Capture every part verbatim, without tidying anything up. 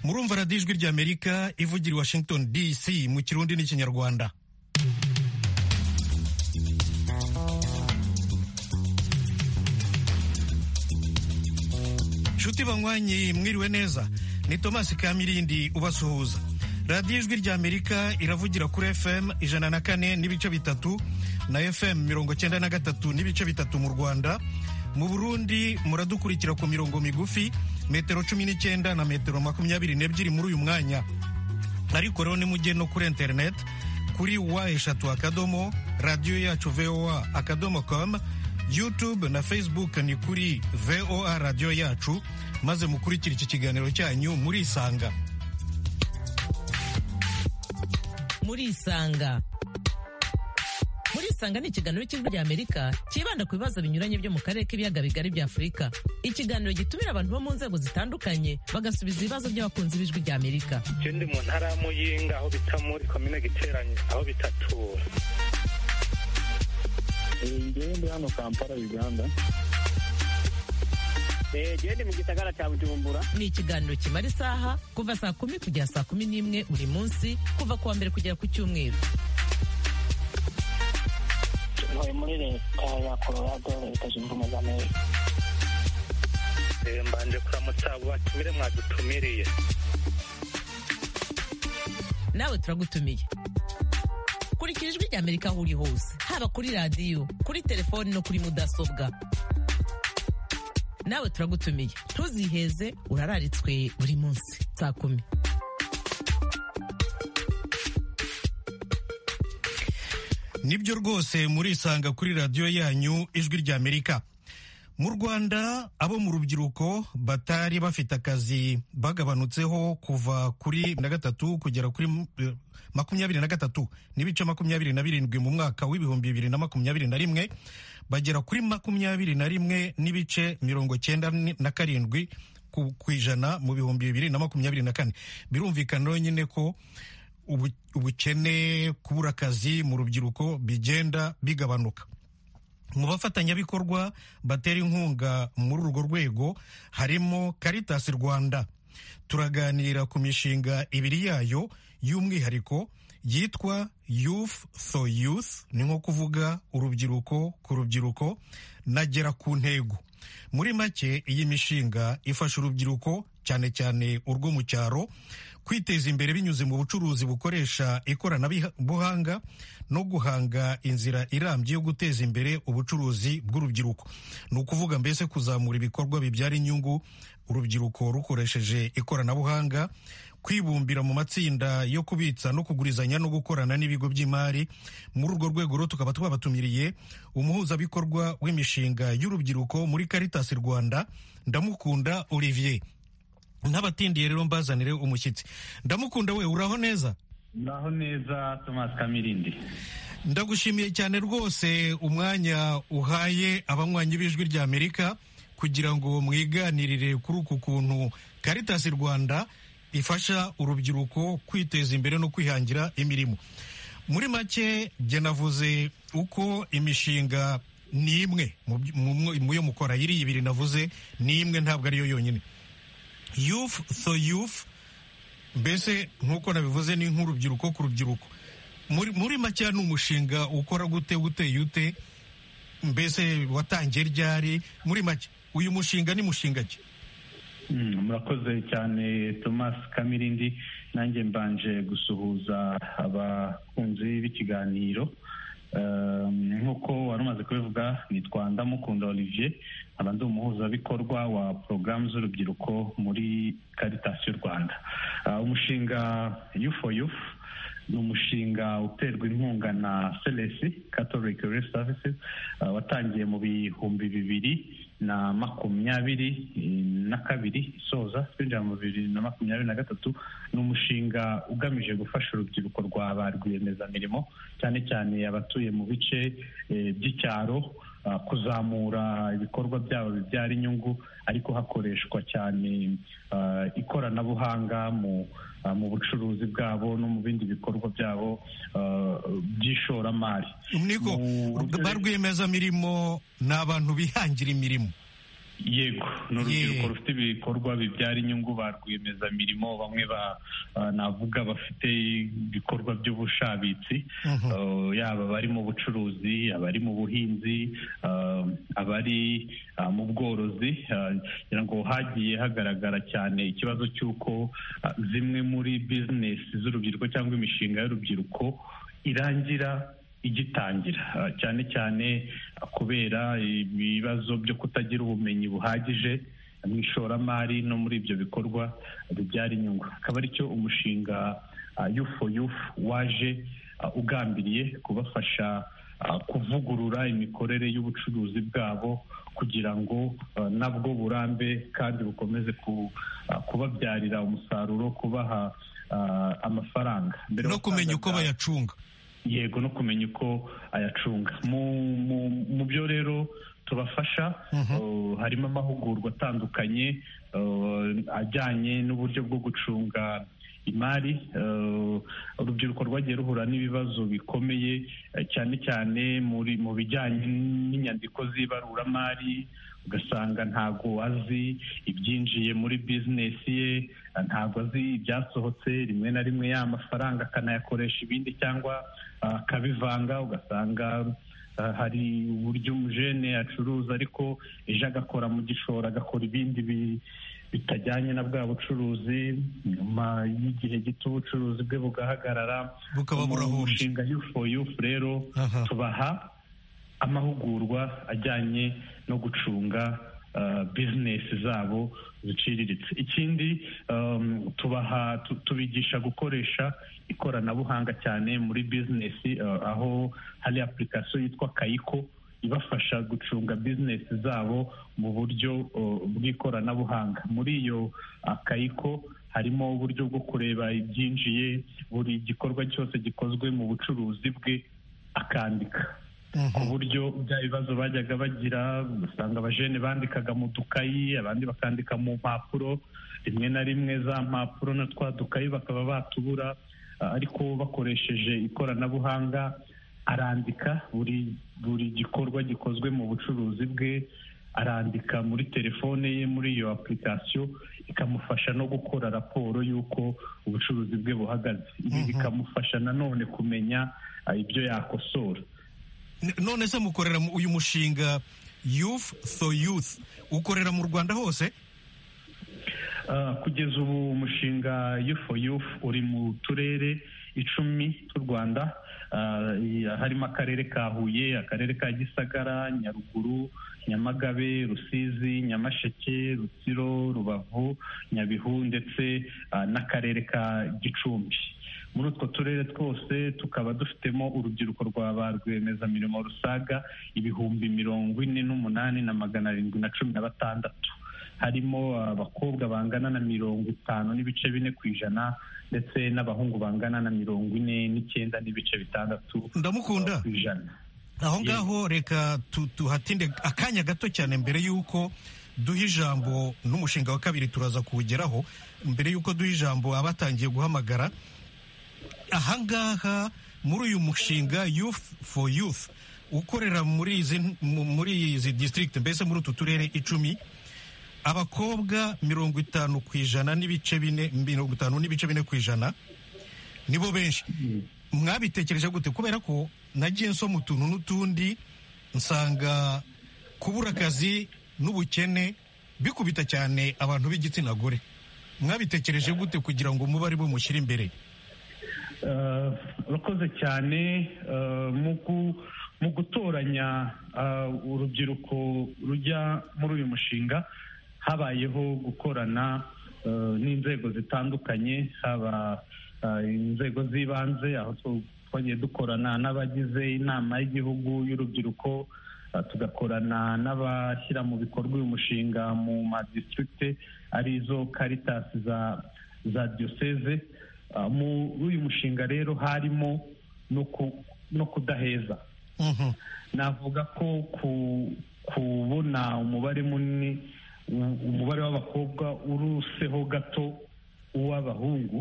murumva radiyo ijwi ry'Amerika ivugira i Washington D C mu Kirundi n'Ikinyarwanda. Nshuti banywanyi mwiriwe neza, ni Thomas Kamirindi ubasuhuza. Radiyo ijwi ry'Amerika iravugira kuri F M ijana na kane n'ibice bitatu na F M mirongo cyenda na gatatu n'ibice bitatu mu Rwanda. Mu Burundi muradukurikira ku mirongo migufi metero cumi n'icyenda na metero makumyabiri n'ebyiri muri uyu mwanya. Ariko rero nimujye no kuri internet kuri wa eshatu akadomo radio yacu V O A akadomo com, YouTube na Facebook ni kuri V O A radio yacu, maze mukurikira iki kiganiro cyanyu muri Isanga. Muri Isanga Muri Isanga ni ikiganiro cy'ijwi ry'Amerika kibanda ku bibazo binyuranye byo mu karere k'ibiyaga bigari bya Afurika. Ikiganiro gitumira abantu bo mu nzego zitandukanye bagasubiza ibibazo by'abakunzi b'ijwi ry'Amerika. Je ndi mu ntara y'Amuyinga aho bita muri komine Giteranye aho bitatura. Ngewe ndi hano Kampala, Uganda. Je ndi mu gisagara cya Bujumbura. Ni ikiganiro kimara isaha kuva saa kumi kugera saa kumi n'imwe buri munsi, kuva kuwa mbere kugera ku Cyumweru. Ntuye muri leta ya Colorado, leta zunze ubumwe za Amerika. Mbanje kuramutsa abo batumire mwadutumiriye. Nawe turagutumiye. Kurikira ijwi ry'Amerika aho uri hose, haba kuri radiyo, kuri telefoni no kuri mudasobwa. Nawe turagutumiye, ntuziheze, urararitswe buri munsi saa kumi. Nibyo rwose muri Isanga kuri radiyo yanyu ijwi ry'Amerika. Mu Rwanda abo mu rubyiruko batari bafite akazi bagabanutseho kuva kuri na gatatu kugera kuri makumyabiri na gatatu n'ibice makumyabiri na birindwi mu mwaka w'ibihumbi bibiri na makumyabiri na rimwe, bagera kuri makumyabiri na rimwe n'ibice mirongo cyenda na karindwi ku ijana mu bihumbi bibiri na makumyabiri na kane. Birumvikana nyine ko ubukene, kubura akazi mu rubyiruko bigenda bigabanuka. Mu bafatanyabikorwa batera inkunga muri urwo rwego harimo Caritas Rwanda. Turaganira ku mishinga ibiri yayo y'umwihariko yitwa Youth for Youth, ni nko kuvuga urubyiruko ku rubyiruko, nagera ku ntego. Muri make iyi mishinga ifasha urubyiruko cyane cyane urwo mu cyaro kwiteza imbere binyuze mu bucuruzi bukoresha ikoranabuhanga no guhanga inzira irambye yo guteza imbere ubucuruzi bw'urubyiruko. Ni ukuvuga mbese kuzamura ibikorwa bibyara inyungu urubyiruko rukoresheje ikoranabuhanga, kwibumbira mu matsinda yo kubitsa no kugurizanya no gukorana n'ibigo by'imari. Muri urwo rwego rero tukaba twabatumiriye umuhuzabikorwa w'imishinga y'urubyiruko muri Caritas Rwanda, Ndamukunda Olivier. Ntabatindiye rero mbazanire umushyitsi. Ndamukunda, we uraho neza? Uraho neza Thomas Kamirindi. Ndagushimiye cyane rwose umwanya uhaye abanywanyi b'ijwi ry'Amerika kugira ngo mwiganirire kuri uku kuntu Caritas Rwanda ifasha urubyiruko kwiteza imbere no kwihangira imirimo. Muri make jye navuze uko imishinga ni imwe mu yo mukora, iri ibiri navuze ni imwe, ntabwo ariyo yonyine. Youth for Youth mbese nk'uko nabivuze ni nk'urubyiruko ku rubyiruko. Muri, muri make ni umushinga ukora gute uteye ute, mbese watangiye ryari? Muri make uyu mushinga ni mushinga ki? Murakoze cyane Thomas Kamirindi. Nanjye mbanje gusuhuza abakunzi b'ikiganiro. Nk'uko wari umaze kubivuga, nitwa Ndamukunda Olivier, aba ndi umuhuzabikorwa wa porogaramu z'urubyiruko muri Caritas Rwanda. Umushinga Youth for Youth ni umushinga uterwa inkunga na C L S, Catholic Relief Services, watangiye mu bihumbi bibiri na makumyabiri na kabiri isoza twinjira mu bibiri na makumyabiri na gatatu. Ni umushinga ugamije gufasha urubyiruko rwa ba rwiyemezamirimo cyane cyane abatuye mu bice by'icyaro kuzamura ibikorwa byabo bibyara inyungu, ariko hakoreshwa cyane ikoranabuhanga mu mu bucuruzi bwabo no mu bindi bikorwa byabo by'ishoramari. Niko ba rwiyemezamirimo ni abantu bihangira imirimo. yego ni urubyiruko rufite ibikorwa bibyara inyungu ba rwiyemezamirimo bamwe navuga bafite ibikorwa by'ubushabitsi yaba abari mu bucuruzi abari mu buhinzi abari mu bworozi kugira ngo hagiye hagaragara cyane ikibazo cy'uko zimwe muri bizinesi z'urubyiruko cyangwa imishinga y'urubyiruko irangira igitangira cyane cyane kubera ibibazo byo kutagira ubumenyi buhagije mu ishoramari no muri ibyo bikorwa bibyara inyungu. Akaba aricyo umushinga Youth for Youth waje ugambiriye kubafasha kuvugurura imikorere y'ubucuruzi bwabo kugira ngo nabwo burambe kandi bukomeze kubabyarira umusaruro, kubaha amafaranga no kumenya uko bayacunga. Yego, no kumenya uko ayacunga. Mu byo rero tubafasha harimo amahugurwa atandukanye ajyanye n'uburyo bwo gucunga imari. Urubyiruko rwagiye ruhura n'ibibazo bikomeye cyane cyane muri mu bijyanye n'inyandiko z'ibaruramari, ugasanga ntabwo azi ibyinjiye muri bizinesi ye, ntabwo azi ibyasohotse, rimwe na rimwe ya mafaranga akanayakoresha ibindi cyangwa akabivanga, ugasanga hari uburyo umujene acuruza ariko ejo agakora mu gishoro agakora ibindi bitajyanye na bwa bucuruzi, nyuma y'igihe gito ubucuruzi bwe bugahagarara. Bukaba burahombye. Umushinga Youth for Youth rero tubaha amahugurwa ajyanye no gucunga bizinesi zabo ziciriritse. Ikindi tubaha tubigisha gukoresha ikoranabuhanga cyane muri bizinesi, aho hari application yitwa Kayiko ibafasha gucunga bizinesi zabo mu buryo bw'ikoranabuhanga. Muri iyo Kayiko harimo uburyo bwo kureba ibyinjiye, buri gikorwa cyose gikozwe mu bucuruzi bwe akandika, ku buryo bya bibazo bajyaga bagira, usanga abajene bandikaga mu dukayi, abandi bakandika mu mpapuro, rimwe na rimwe za mpapuro na twa dukayi bakaba batubura, ariko bakoresheje ikoranabuhanga arandika buri buri gikorwa gikozwe mu bucuruzi bwe, arandika muri telefone ye muri iyo application, ikamufasha no gukora raporo y'uko ubucuruzi bwe buhagaze. Ibi bikamufasha nanone kumenya ibyo yakosora. None se mukorera uyu mushinga Youth for Youth ukorera mu Rwanda hose? Kugeza ubu umushinga Youth for Youth uri mu turere icumi tw'u Rwanda, harimo akarere ka Huye, akarere ka Gisagara, Nyaruguru, Nyamagabe, Rusizi, Nyamasheke, Rutsiro, Rubavu, Nyabihu ndetse n'akarere ka Gicumbi. Muri utwo turere twose tukaba dufitemo urubyiruko rwa ba rwiyemezamirimo rusaga ibihumbi mirongo ine n'umunani na magana arindwi na cumi na batandatu. Harimo abakobwa bangana na mirongo itanu n'ibice bine ku ijana ndetse n'abahungu bangana na mirongo ine n'icyenda n'ibice bitandatu ndamukunda ku ijana. Aho ngaho reka tuhatinde akanya gato cyane mbere y'uko duha ijambo n'umushinga wa kabiri turaza kuwugeraho. Mbere y'uko duha ijambo abatangiye guhamagara, ahangaha muri uyu mushinga Youth for Youth ukorera muri izi muri izi district, mbese muri utu turere icumi, abakobwa mirongo itanu ku ijana n'ibice bine mirongo itanu n'ibice bine ku ijana nibo benshi. Mwabitekereje gute? Kubera ko nagiye nsoma utuntu n'utundi nsanga kubura akazi n'ubukene bikubita cyane abantu b'igitsina gore. Mwabitekereje gute kugira ngo mube ari bo mushyira imbere? Urakoze cyane. Mu gutoranya urubyiruko rujya muri uyu mushinga habayeho gukorana n'inzego zitandukanye, haba inzego z'ibanze aho twagiye dukorana n'abagize inama y'igihugu y'urubyiruko, tugakorana n'abashyira mu bikorwa uyu mushinga mu madistrict arizo Caritas za za diocese. Muri uyu mushinga rero harimo no kudaheza. Navuga ko kubona umubare munini, umubare w'abakobwa uruseho gato uw'abahungu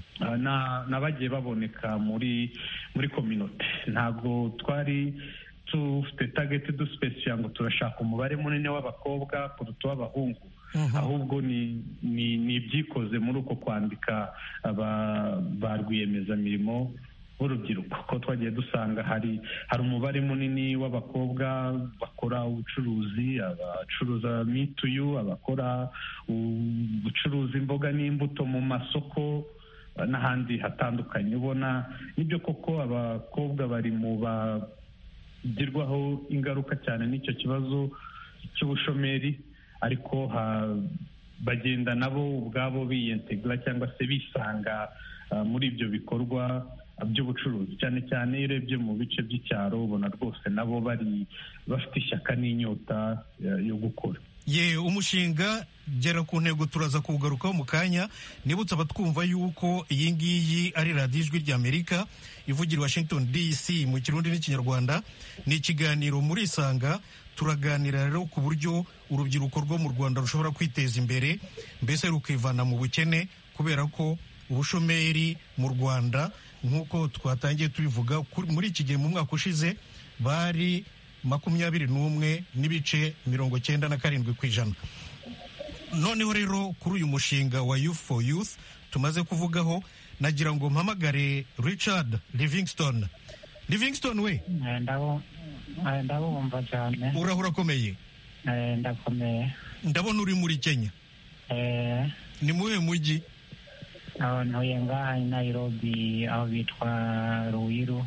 n'abagiye baboneka muri muri community. Ntabwo twari dufite target dusipesifiya ngo turashaka umubare munini w'abakobwa kuruta uw'abahungu, ahubwo ni ni ni ibyikoze muri uko kwandika ba rwiyemezamirimo b'urubyiruko, ko twagiye dusanga hari hari umubare munini w'abakobwa bakora ubucuruzi, abacuruza mituyu, abakora ubucuruzi imboga n'imbuto mu masoko n'ahandi hatandukanye. Ubona nibyo koko abakobwa bari mu bagirwaho ingaruka cyane n'icyo kibazo cy'ubushomeri, ariko bagenda nabo ubwabo biyentegura cyangwa se bisanga muri ibyo bikorwa by'ubucuruzi, cyane cyane iyo urebye mu bice by'icyaro ubona rwose nabo bari bafite ishyaka n'inyota yo gukora. Ye umushinga gera ku ntego turaza kuwugarukaho mu kanya. Nibutsa abatwumva yuko iyi ngiyi ari radiyo ijwi ry'Amerika ivugira i Washington D C mu Kirundi n'Ikinyarwanda. Ni ikiganiro muri Isanga, turaganira rero ku buryo urubyiruko rwo mu Rwanda rushobora kwiteza imbere, mbese rukivana mu bukene, kubera ko ubushomeri mu Rwanda nk'uko twatangiye tubivuga muri iki gihe mu mwaka ushize bari makumyabiri n'umwe n'ibice mirongo cyenda na karindwi ku ijana. Noneho rero kuri uyu mushinga wa Youth for Youth tumaze kuvugaho, nagira ngo mpamagare Richard Livingstone. Livingstone we ndabumva cyane. Urahura akomeye? Ndakomeye. Ndabona uri muri Kenya. Ni muhe mujyi? Ntuye ngaha i Nairobi aho bitwa Ruiru.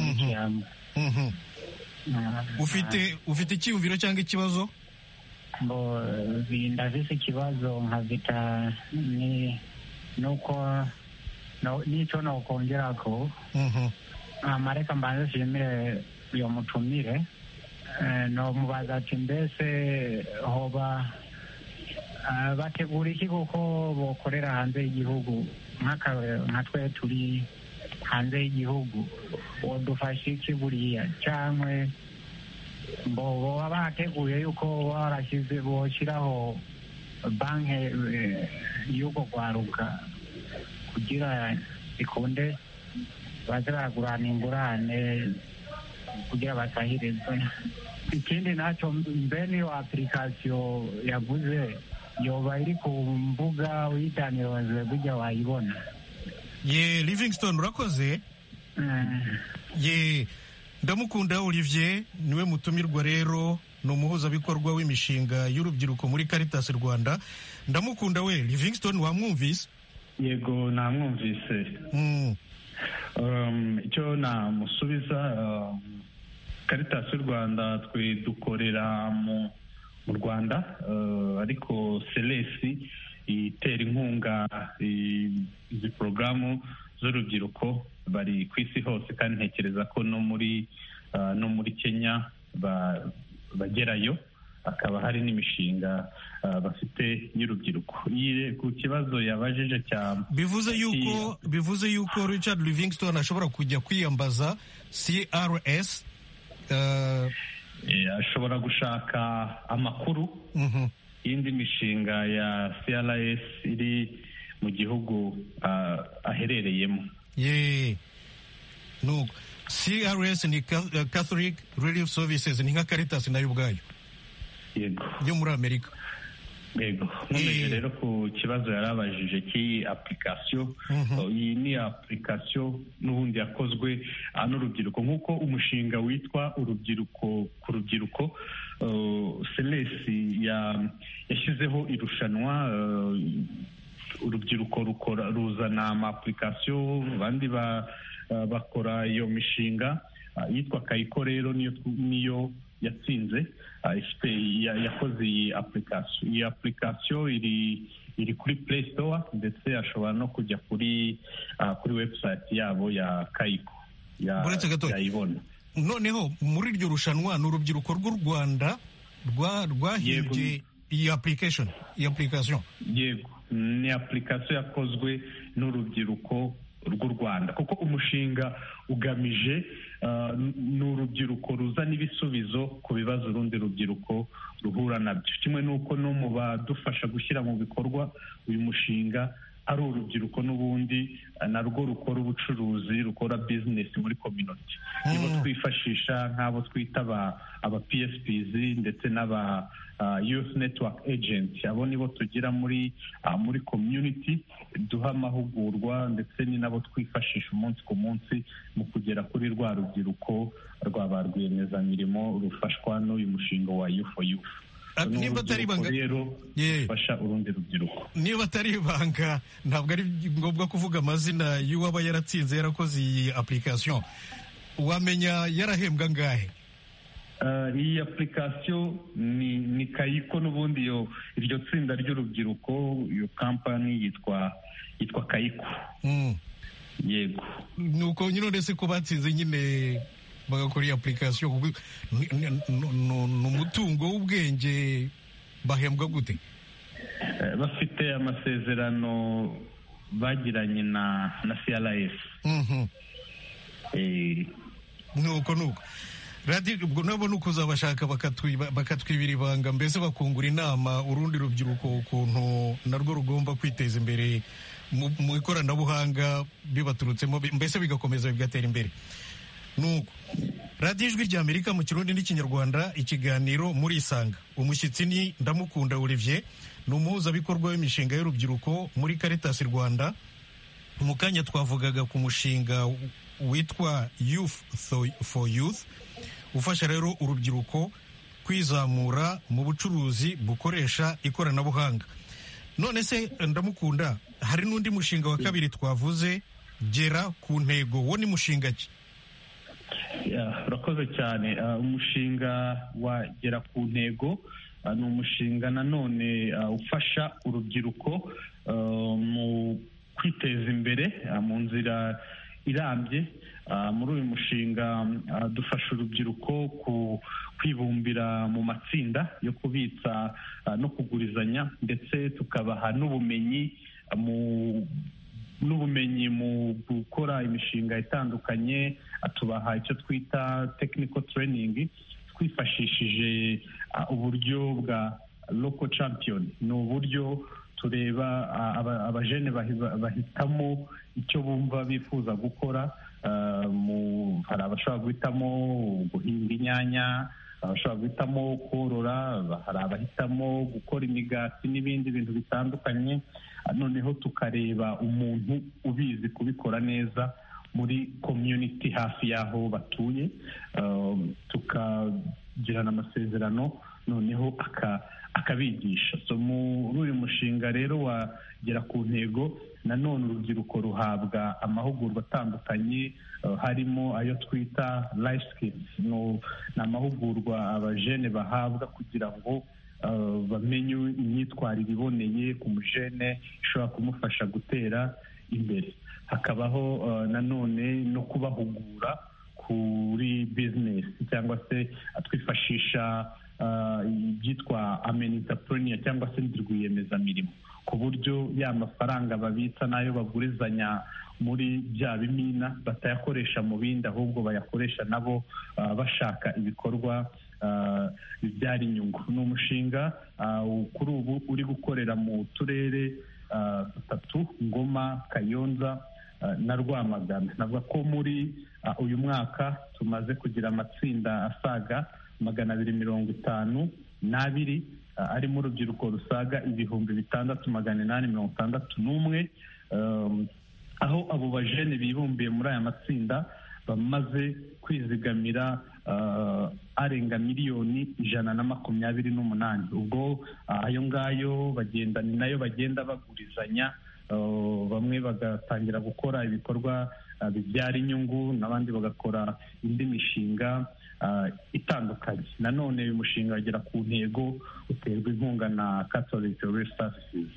Ufite ufite icyiyumviro cyangwa ikibazo? Mbo ndafise ikibazo nkavita ni nuko no nico no kongera ko amareka mbanze shimire uyo mutumire no mubaza ati mbese hoba bategura iki kuko bokorera hanze y'igihugu nka twe turi hanze y'igihugu, wodufasha iki buriya cyangwa mbo baba bateguye yuko barashyize boshyiraho banki y'uko kwaruka kugira ikunde baze baragurana ingurane kugira basahirizwe. Ikindi nacyo mbe niyo application yavuze yoba iri ku mbuga witaniraze burya wayibona. Ye Livingstone urakoze. Ye Ndamukunda Olivier niwe mutumirwa rero, ni umuhuzabikorwa w'imishinga y'urubyiruko muri Caritas Rwanda. Ndamukunda we Livingstone wamwumvise? Yego namwumvise. Mm. Um, icyo namusubiza um, Caritas Rwanda twe dukorera mu mu Rwanda, uh, ariko Celesi itera inkunga izi porogaramu z'urubyiruko bari ku isi hose, kandi ntekereza ko no muri uh, no muri Kenya bagerayo, akaba hari n'imishinga uh, bafite y'urubyiruko. Ku kibazo yabajije cya bivuze yuko bivuze yuko Richard Livingstone ashobora kujya kwiyambaza C R S, uh, ashobora gushaka amakuru uh-huh. y'indi mishinga ya C R S iri mu gihugu uh, aherereyemo. Ye no C R S ni Catholic Relief Services, ni nka Caritas nayo ubwayo. Yego, yo muri Amerika. Yego, none rero ku kibazo yarabajije ki application, iyi ni application n'ubundi yakozwe n'urubyiruko nk'uko umushinga witwa urubyiruko ku rubyiruko. Celesi yashyizeho irushanwa, urubyiruko rukora ruzana ama application, abandi bakora iyo mishinga yitwa Kayiko. Rero niyo niyo yatsinze, ifite yakoze iyi application. Iyi application iri iri kuri Play Store, ndetse ashobora no kujya kuri kuri website yabo ya Kayiko yayibona. Noneho muri iryo rushanwa ni urubyiruko rw'u Rwanda rwahimbye iyi application iyi application Yego, ni application yakozwe n'urubyiruko rw'u Rwanda, kuko umushinga ugamije ni urubyiruko ruzana ibisubizo ku bibazo urundi rubyiruko ruhura nabyo, kimwe n'uko no mu badufasha gushyira mu bikorwa uyu mushinga ari urubyiruko n'ubundi narwo rukora ubucuruzi, rukora bizinesi muri community. Nibo twifashisha nk'abo twita aba P S Ps ndetse n'aba youth network agents. Abo nibo tugira muri muri community, duha amahugurwa ndetse ni nabo twifashisha umunsi ku munsi mu kugera kuri rwa rubyiruko rwa ba rwiyemezamirimo rufashwa n'uyu mushinga wa Youth for Youth. Niba atari ibanga rero fasha urundi rubyiruko. Niba atari ibanga ntabwo ari ngombwa kuvuga amazina y'uwaba yaratsinze yarakoze iyi application. Wamenya yarahembwa ngahe? Iyi application ni ni Kayiko n'ubundi yo iryo tsinda ry'urubyiruko, iyo company yitwa yitwa Kayiko. Mm. Yego. Nuko nyine ndetse ko batsinze nyine bagakora iyi application n'umutungo w'ubwenge bahembwa gute? Bafite amasezerano bagiranye na na C R S. Mhm. Eh nuko nuko radi ubwo nabo nuko uzabashaka bakatwibira ibanga, mbese bakungura inama urundi rubyiruko ukuntu narwo rugomba kwiteza imbere mu ikoranabuhanga bibaturutsemo, mbese bigakomeza bigatera imbere. Nuko radiyo ijwi rya Amerika mu Kirundi n'Ikinyarwanda, ikiganiro muri Isanga. Umushyitsi ni Ndamukunda Olivier, ni umuhuzabikorwa w'imishinga y'urubyiruko muri Caritas Rwanda. Mu kanya twavugaga ku mushinga witwa Youth for Youth, ufasha rero urubyiruko kwizamura mu bucuruzi bukoresha ikoranabuhanga. None se Ndamukunda, hari n'undi mushinga wa kabiri twavuze, Gera ku Ntego. Wo ni mushinga ki? Urakoze cyane. Umushinga wa Gera ku Ntego ni umushinga nanone ufasha urubyiruko mu kwiteza imbere mu nzira irambye. Muri uyu mushinga dufasha urubyiruko kwibumbira mu matsinda yo kubitsa no kugurizanya, ndetse tukabaha n'ubumenyi mu n'ubumenyi mu gukora imishinga itandukanye. Tubaha icyo twita technical training twifashishije uburyo bwa local champion. Ni uburyo tureba abajene bahitamo icyo bumva bifuza gukora. Hari abashobora guhitamo guhinga inyanya, abashobora guhitamo korora, hari abahitamo gukora imigati n'ibindi bintu bitandukanye. Noneho tukareba umuntu ubizi kubikora neza muri community hafi y'aho batuye, tukagirana amasezerano noneho akabigisha. So muri uyu mushinga rero wa Gera ku Ntego, nanone urubyiruko ruhabwa amahugurwa atandukanye, harimo ayo twita life skills. No, ni amahugurwa abajene bahabwa kugira ngo bamenye imyitwarire iboneye ku mujene ishobora kumufasha gutera imbere. Hakabaho nanone no kubahugura kuri business, cyangwa se twifashisha ibyitwa amen entrepreneur cyangwa se rwiyemezamirimo, ku buryo ya mafaranga babitsa n'ayo bagurizanya muri bya bimina batayakoresha mu bindi, ahubwo bayakoresha nabo bashaka ibikorwa bibyara inyungu. Ni umushinga kuri ubu uri gukorera mu turere dutatu: Ngoma, Kayonza na Rwamagana. Navuga ko muri uyu mwaka tumaze kugira amatsinda asaga magana abiri mirongo itanu n'abiri arimo urubyiruko rusaga ibihumbi bitandatu magana inani mirongo itandatu n'umwe, aho abo bajene bibumbiye muri aya matsinda bamaze kwizigamira arenga miliyoni ijana na makumyabiri n'umunani. Ubwo ayo ngayo bagenda ni nayo bagenda bagurizanya, bamwe bagatangira gukora ibikorwa bibyara inyungu, n'abandi bagakora indi mishinga itandukanye. Nanone uyu mushinga wagera ku ntego uterwa inkunga na Catholic Relief Services.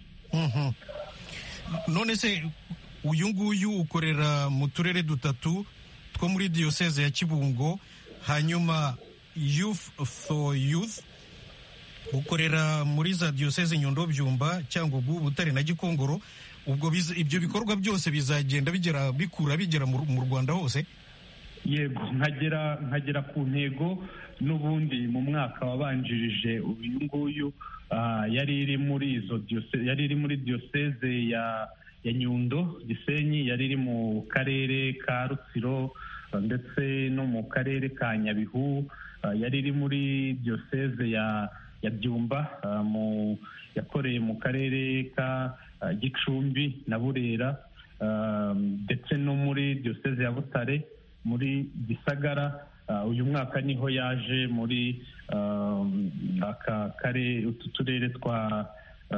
None se uyu nguyu ukorera mu turere dutatu two muri diyoseze ya Kibungo, hanyuma Youth for Youth ukorera muri za diyoseze Nyundo, Byumba, Cyangugu, Butare na Gikongoro. Ubwo ibyo bikorwa byose bizagenda bigera bikura bigera mu Rwanda hose? Yego, nkagera nkagera ku ntego n'ubundi mu mwaka wabanjirije uyu nguyu yari iri muri izo diyoseze, yari iri muri diyoseze ya ya Nyundo Gisenyi yari iri mu karere ka Rutsiro ndetse no mu karere ka Nyabihu, yari iri muri diyoseze ya ya Byumba, mu yakoreye mu karere ka Gicumbi na Burera, ndetse no muri diyoseze ya Butare muri Gisagara. Uyu mwaka niho yaje muri aka kare utu turere twa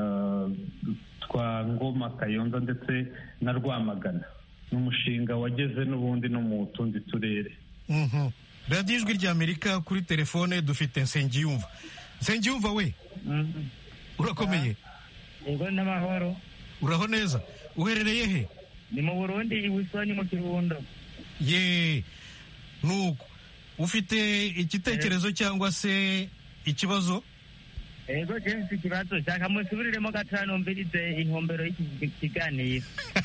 twa Ngoma, Kayonza ndetse na Rwamagana. Ni umushinga wageze n'ubundi no mu tundi turere. radiyo ijwi ry'Amerika, kuri telefone dufite Nsengiyumva. Nsengiyumva we, urakomeye? Yego, n'amahoro. Uraho neza? Uherereye he? Ni mu Burundi, Ibusoni mu Kirundo. Ye, nuko ufite igitekerezo cyangwa se ikibazo? Yego, jensi ikibazo shaka musubiriremo gatanu mbirize intumbero y'iki kiganiro.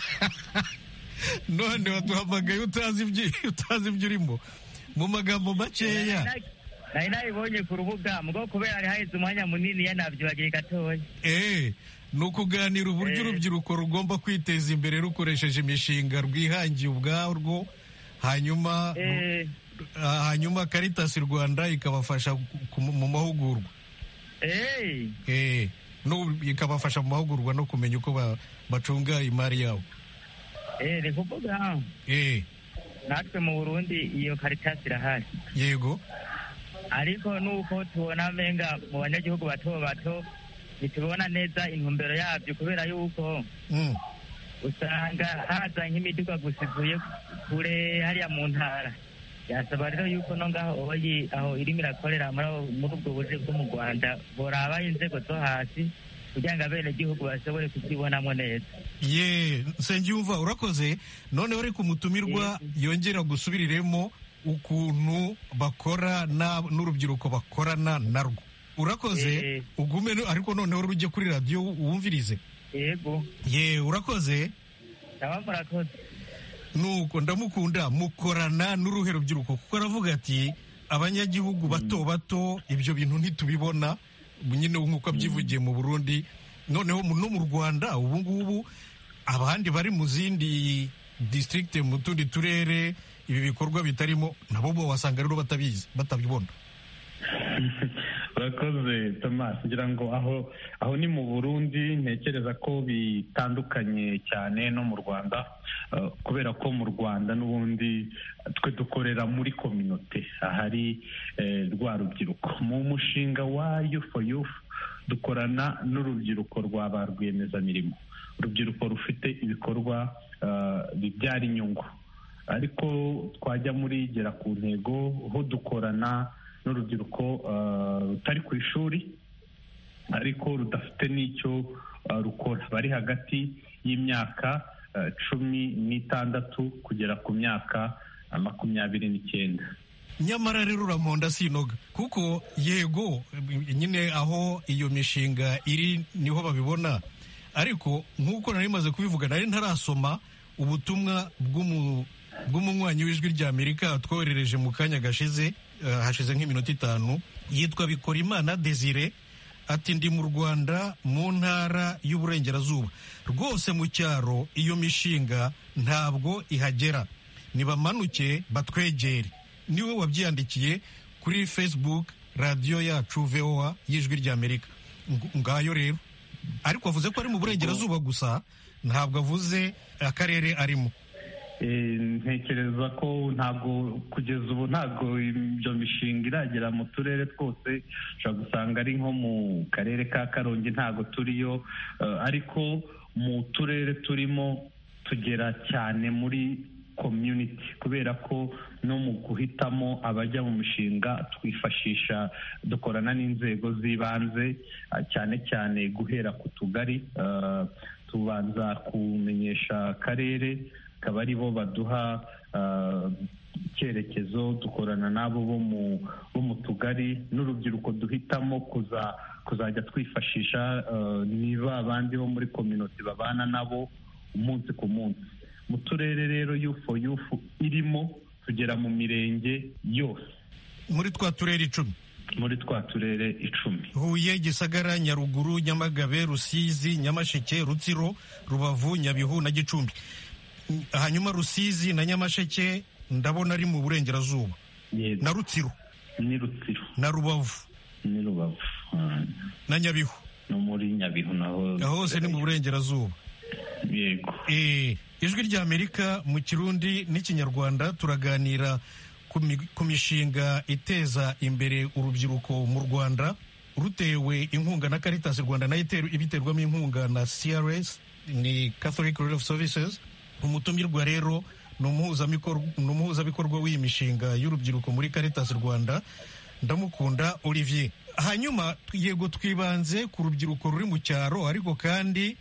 None waduhamagaye utazi ibyo utazi ibyo urimo, mu magambo makeya. Nari nayibonye ku rubuga mugo kubera hari haheze umwanya munini yanavyibagiye gatoya. Eh, ni ukuganira uburyo urubyiruko rugomba kwiteza imbere rukoresheje imishinga rwihangiye ubwarwo, hanyuma hanyuma Caritas Rwanda ikabafasha mu mahugurwa. Eh, eh no ikabafasha mu mahugurwa no kumenya uko bacunga imari yabo. Eh, ni kuvuga eh natwe mu Burundi iyo Caritas irahari. Yego, ariko nuko tubona menga mu banyagihugu bato bato ntitubona neza intumbero yabyo, kubera yuko mm. usanga haza nk'imiduga gusa ivuye kure hariya mu ntara. Yasaba rero yuko no ngaho oyi aho irimo irakorera muri ubwo buje bwo mu Rwanda boraba inzego zo hasi kugira ngo abenegihugu bashobore kuzibonamo neza. Ye, Nsengiyumva urakoze. None uri kumutumirwa yongera gusubiriremo ukuntu bakora n'urubyiruko bakorana narwo. Urakoze, ugume ariko noneho rujye kuri radio wumvirize. Yego. Ye, urakoze. Ndaba murakoze. Nuko ndamukunda mukorana n'uruhe rubyiruko, kuko aravuga ati abanyagihugu bato bato ibyo bintu ntitubibona, nyine nk'uko abyivugiye mu Burundi, noneho no mu Rwanda ubu ngubu abandi bari mu zindi district mu tundi turere ibi bikorwa bitarimo nabo bo wasanga rero batabizi batabibona. Urakoze Thomas, ngira ngo aho aho ni mu Burundi, ntekereza ko bitandukanye cyane no mu Rwanda, uh, kubera ko mu Rwanda n'ubundi twe dukorera muri community, ahari eh, rwa rubyiruko. Mu mushinga wa Youth for Youth dukorana n'urubyiruko rwa ba rwiyemezamirimo, urubyiruko rufite ibikorwa uh, bibyara inyungu, ariko twajya muri gera ku ntego ho dukorana n'urubyiruko rutari ku ishuri ariko rudafite n'icyo rukora, bari hagati y'imyaka cumi n'itandatu kugera ku myaka makumyabiri n'icyenda. Nyamara rero uramonda sinoga, kuko yego nyine aho iyo mishinga iri niho babibona, ariko nk'uko nari maze kubivuga nari ntarasoma ubutumwa bw'umunywanyi w'ijwi ry'Amerika twoherereje mu kanya gashize, hashize nk'iminota itanu, yitwa Bikorimana Desire, ati ndi mu Rwanda mu ntara y'Uburengerazuba, rwose mu cyaro iyo mishinga ntabwo ihagera, nibamanuke batwegere. Niwe wabyiyandikiye kuri Facebook radio yacu V O A y'ijwi ry'Amerika. Ngayo rero, ariko avuze ko ari mu Burengerazuba gusa, ntabwo avuze akarere arimo. Ntekereza ko ntabwo kugeza ubu ntabwo ibyo mishinga iragera mu turere twose, ushobora gusanga ari nko mu karere ka Karongi ntabwo turiyo, ariko mu turere turimo tugera cyane muri community, kubera ko no mu guhitamo abajya mu mishinga twifashisha, dukorana n'inzego z'ibanze, cyane cyane guhera ku tugari, tubanza kumenyesha akarere, akaba ari bo baduha icyerekezo, dukorana n'abo bo mu tugari, n'urubyiruko duhitamo kuzajya twifashisha niba abandi bo muri community babana nabo umunsi ku munsi. Mu turere rero Youth for Youth irimo tugera mu mirenge yose, muri twa turere icumi. muri twa turere icumi: Huye, Gisagara, Nyaruguru, Nyamagabe, Rusizi, Nyamasheke, Rutsiro, Rubavu, Nyabihu na Gicumbi. Hanyuma Rusizi na Nyamasheke ndabona ari mu burengerazuba. Yego. Na Rutsiro ni Rutsiro na Rubavu ni Rubavu na Nyabihu no muri Nyabihu naho hose ni mu burengerazuba. Yego. Eh, ijwi rya Amerika mu Kirundi n'Ikinyarwanda turaganira ku mishinga iteza imbere urubyiruko mu Rwanda, rutewe inkunga na Caritas Rwanda na ibiterwamo inkunga na C R S, ni Catholic Relief Services. Umutumirwa rero ni umuhuzabikorwa w'iyi mishinga y'urubyiruko muri Caritas Rwanda, Ndamukunda Olivier. Hanyuma yego twibanze ku rubyiruko ruri mu cyaro, ariko kandi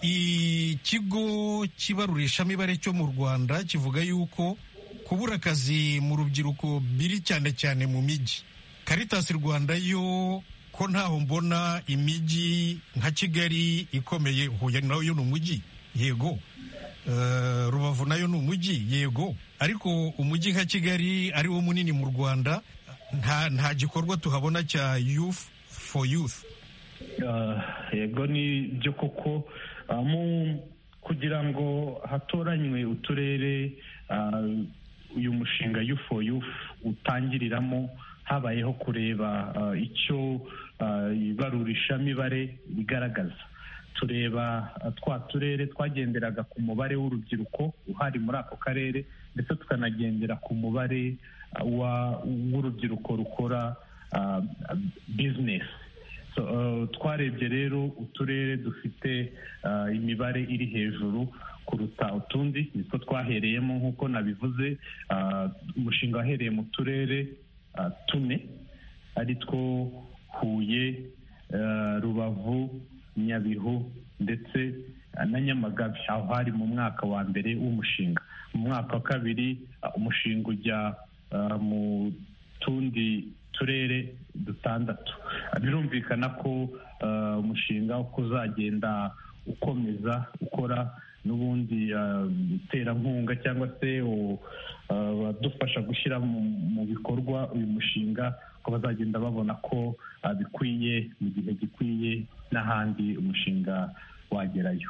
ikigo kibarurishamibare cyo mu Rwanda kivuga yuko kubura akazi mu rubyiruko biri cyane cyane mu mijyi. Caritas Rwanda yo ko ntaho mbona imijyi nka Kigali ikomeye. Huye nayo ni umujyi, yego. Uh, Rubavu nayo ni umujyi, yego. Ariko umujyi nka Kigali ari wo munini mu Rwanda, nta nta gikorwa tuhabona cya Youth for Youth. Uh, yego ni byo koko. Uh, mu kugira ngo hatoranywe uturere uh, uyu mushinga Youth for Youth utangiriramo, habayeho kureba uh, icyo uh, ibarurishamibare bigaragaza. Tureba uh, twa turere twagenderaga ku mubare w'urubyiruko uhari muri ako karere, ndetse tukanagendera ku mubare uh, w'urubyiruko rukora uh, business. So, uh, twarebye rero uturere dufite uh, imibare iri hejuru kuruta utundi, nitwo twahereyemo. Nk'uko nabivuze, uh, umushinga wahereye mu turere uh, tune, ari two Huye, uh, Rubavu, Nyabihu ndetse uh, na Nyamagabe. Aho hari mu mwaka wa mbere w'umushinga. Mu mwaka wa kabiri uh, umushinga ujya uh, mu tundi turere dutandatu. Uh, birumvikana ko uh, umushinga uko uzagenda ukomeza ukora n'ubundi uterankunga cyangwa se badufasha gushyira mu bikorwa uyu mushinga, ko bazagenda babona ko bikwiye mu gihe gikwiye n'ahandi umushinga wagerayo.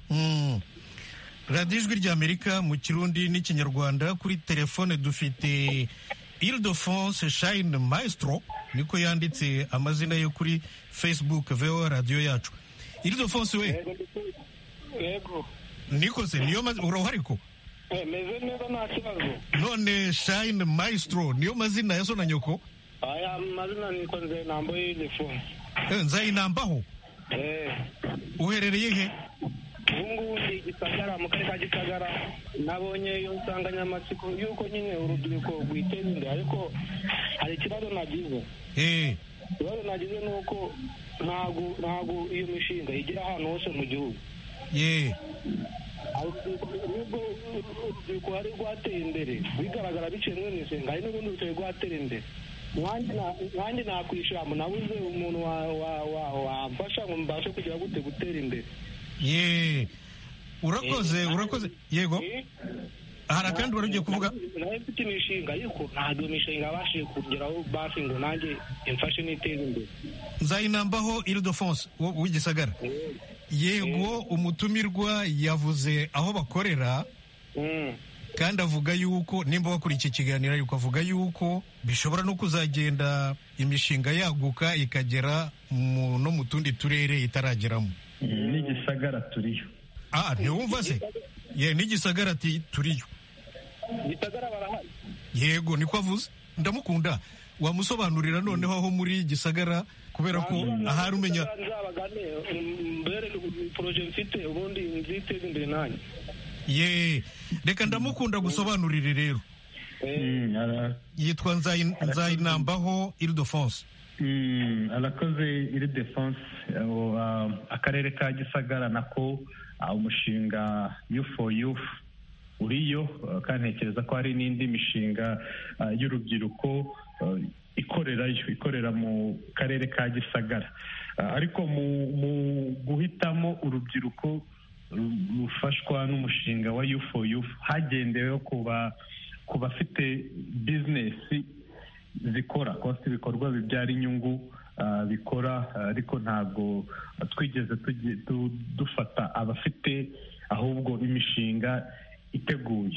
radiyo ijwi ry'Amerika mu Kirundi n'Ikinyarwanda. Kuri telefone dufite Ile-de-France Shine Maestro, niko yanditse amazina yo kuri Facebook V O A radiyo yacu. Ile-de-France we yego niko se niyo urahari ko meze neza nta kibazo. None Shine Maestro niyo mazina ya so na nyoko? Aya mazina niko Nzayinambaho Ile-de-France. Eh, Nzayinambaho. Eh. Uherereye he? Ubungubu ndi Gisagara, mu karere ka Gisagara. Nabonye iyo nsanganyamatsiko yuko nyine urubyiruko rwiteza imbere, ariko hari ikibazo nagize. Eh. Ikibazo nagize ni uko ntabwo ntabwo iyo mishinga igira ahantu hose mu gihugu. Ye. Nubwo urubyiruko hari rwateye imbere bigaragara biciye muri mishinga, hari n'ubundi rutari rwatera imbere. Nanjye nakwishyiramo, nabuze umuntu wamfasha ngo mbashe kugira gute gutera imbere. Ye. Urakoze urakoze yego. Hari akandi wari ugiye kuvuga? Nawe mfite imishinga ariko ntabwo imishinga abashije kugeraho basi ngo nanjye imfashe niteze imbere. Nzayinambaho Ile-de-France w'Igisagara. Yego, umutumirwa yavuze aho bakorera, kandi avuga yuko nimba wakora iki kiganiro yuko avuga yuko bishobora no kuzagenda imishinga yaguka ikagera no mu tundi turere itarageramo. N'Igisagara turiyo. Ah, ntiwumva se? Ye, n'Igisagara ati turiyo. Gisagara barahari. Yego, niko avuze. Ndamukunda. Wamusobanurira noneho aho muri Gisagara, kubera ko ahari umenya mbere projet mfite ubundi nziteze imbere nanjye. Ye, reka Ndamukunda gusobanurire rero. Yitwa Nzayinambaho Ile-de-France. Arakoze Ile-de-France. Akarere ka Gisagara nako umushinga Youth for Youth uriyo, kandi ntekereza ko hari n'indi mishinga y'urubyiruko ikorerayo ikorera mu karere ka Gisagara. Ariko mu guhitamo urubyiruko rufashwa n'umushinga wa Youth for Youth hagendewe ku bafite business zikora kuba afite ibikorwa bibyara inyungu bikora, ariko ntabwo twigeze dufata abafite ahubwo imishinga iteguye.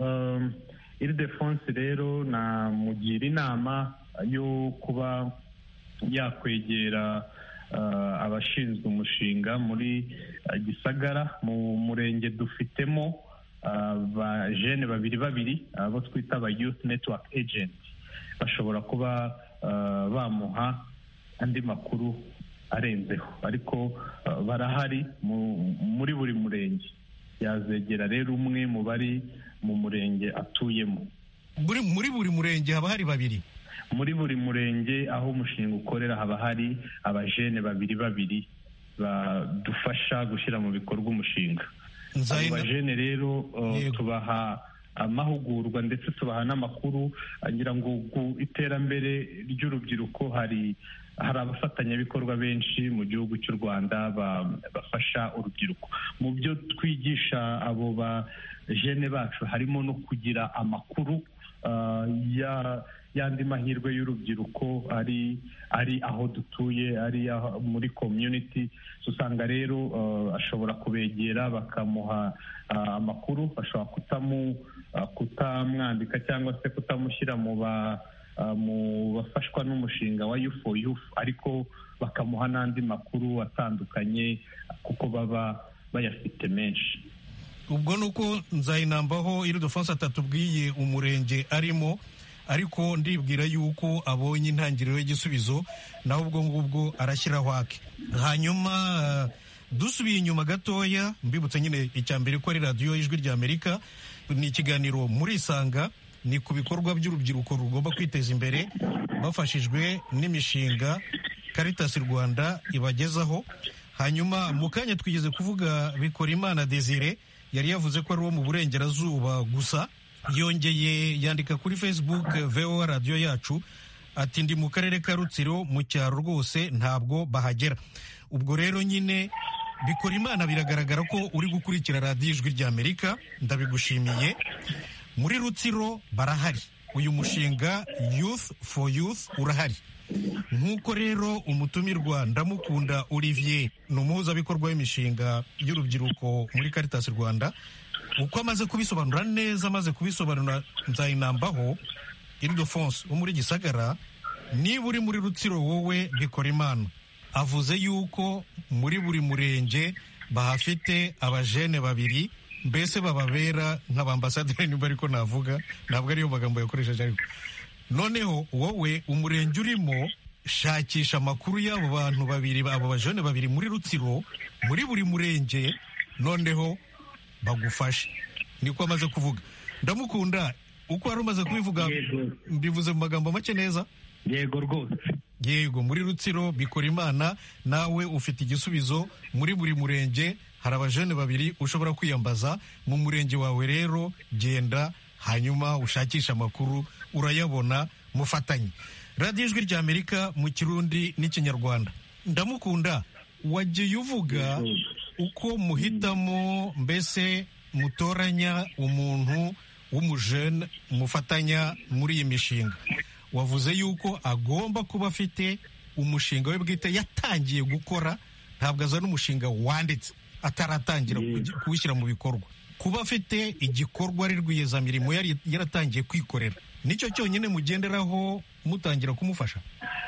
Ildefonse rero namugira inama yo kuba yakwegera abashinzwe umushinga muri Gisagara. Mu murenge dufitemo abajene babiri babiri abo twita aba youth network agent, bashobora kuba bamuha andi makuru arenzeho, ariko barahari muri buri murenge. Yazegera rero umwe mu bari mu murenge atuyemo. Muri buri murenge haba hari babiri? Muri buri murenge aho umushinga ukorera haba hari abajene babiri babiri badufasha gushyira mu bikorwa umushinga. Abo bajene rero tubaha amahugurwa ndetse tubaha n'amakuru. Ngira ngo ku iterambere ry'urubyiruko hari hari abafatanyabikorwa benshi mu gihugu cy'u Rwanda bafasha urubyiruko. Mu byo twigisha abo bajene bacu harimo no kugira amakuru ya yandi mahirwe y'urubyiruko ari ari aho dutuye, ari muri community. Usanga rero ashobora kubegera bakamuha amakuru, bashobora kutamu kutamwandika cyangwa se kutamushyira mu ba mu bafashwa n'umushinga wa Youth for Youth, ariko bakamuha n'andi makuru atandukanye kuko baba bayafite menshi. Ubwo nuko Nzayinambaho Ildefonse atatubwiye umurenge arimo, ariko ndibwira yuko abonye intangiriro y'igisubizo naho ubwo ngubwo arashyiraho ake. Hanyuma dusubiye inyuma gatoya, mbibutsa nyine icya mbere ko ari radiyo y'Ijwi ry'Amerika, ni ikiganiro muri Isanga, ni ku bikorwa by'urubyiruko rugomba kwiteza imbere bafashijwe n'imishinga Caritas Rwanda ibagezaho. Hanyuma mu kanya twigeze kuvuga Bikorimana Desire, yari yavuze ko ari uwo mu burengerazuba gusa. Yongeye yandika kuri Facebook V O A radiyo yacu ati ndi mu karere ka Rutsiro mu cyaro rwose ntabwo bahagera. Ubwo rero nyine Bikorimana biragaragara ko uri gukurikira radiyo Ijwi ry'Amerika, ndabigushimiye. Muri Rutsiro barahari, uyu mushinga Youth for Youth urahari. Nk'uko rero umutumirwa Ndamukunda Olivier ni umuhuzabikorwa w'imishinga y'urubyiruko muri Caritas Rwanda, uko amaze kubisobanura neza, amaze kubisobanura Nzayinambaho Ildefonse wo muri Gisagara, niba uri muri Rutsiro wowe Bikorimana avuze yuko muri buri murenge bahafite abajene babiri, mbese bababera nk'abambasaderi, niba ariko navuga, ntabwo ariyo magambo yakoresheje. Ariko noneho wowe umurenge urimo, shakisha amakuru y'abo bantu babiri, abo bajene babiri muri Rutsiro, muri buri murenge, noneho bagufashe. Niko amaze kuvuga. Ndamukunda, uko wari umaze kubivuga mbivuze mu magambo make neza? Yego rwose. Yego, muri Rutsiro Bikorimana nawe ufite igisubizo. Muri buri murenge hari abajene babiri ushobora kwiyambaza. Mu murenge wawe rero genda, hanyuma ushakisha amakuru, urayabona, mufatanye. Radiyo Ijwi ry'Amerika mu Kirundi n'Ikinyarwanda. Ndamukunda, wagiye uvuga uko muhitamo, mbese mutoranya umuntu w'umujene mufatanya muri iyi mishinga. Wavuze yuko agomba kuba afite umushinga we bwite yatangiye gukora, ntabwo azana umushinga wanditse ataratangira kuwishyira mu bikorwa. Kuba afite igikorwa ari rwiyezamirimo yari yaratangiye kwikorera, nicyo cyonyine mugenderaho mutangira kumufasha?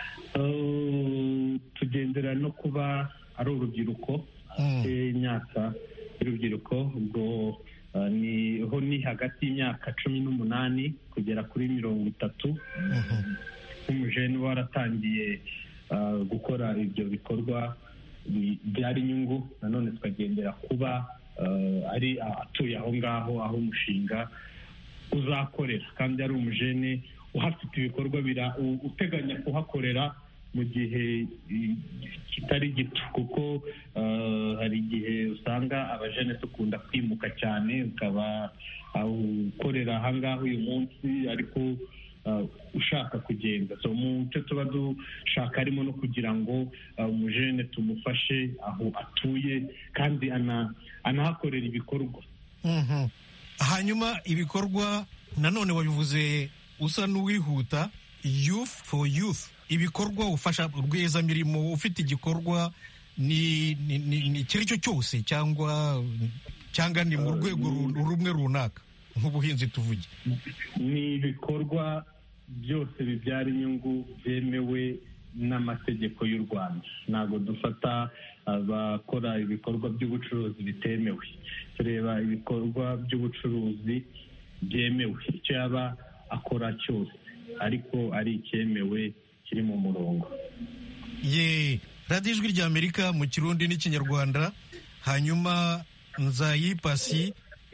Tugendera no kuba ari urubyiruko, afite imyaka y'urubyiruko, ubwo niho ni hagati y'imyaka cumi n'umunani kugera kuri mirongo itatu. Nk'umujene waratangiye gukora ibyo bikorwa byari inyungu, nanone tukagendera kuba ari atuye aho ngaho aho umushinga uzakorera, kandi ari umujene uhafite ibikorwa uteganya kuhakorera mu gihe kitari gito, kuko hari igihe usanga abajene dukunda kwimuka cyane, ukaba ukorera aha ngaha uyu munsi ariko ushaka kugenda. So mu cyo tuba dushaka harimo no kugira ngo umujene tumufashe aho atuye kandi anahakorera ibikorwa. Hanyuma ibikorwa nanone wabivuze usa n'uwihuta, youth for youth, ibikorwa ufasha rwiyezamirimo ufite igikorwa ni ni ni icyo cyo cyose cyangwa cyangwa ni mu rwego rumwe runaka nk'ubuhinzi tuvuge? Ni ibikorwa byose bibyara inyungu byemewe n'amategeko y'u Rwanda. Ntabwo dufata abakora ibikorwa by'ubucuruzi bitemewe, tureba ibikorwa by'ubucuruzi byemewe, icyo yaba akora cyose ariko ari icyemewe kiri mu murongo. Ye radiyo ijwi ry'Amerika mu Kirundi n'Ikinyarwanda. Hanyuma Nzayipasi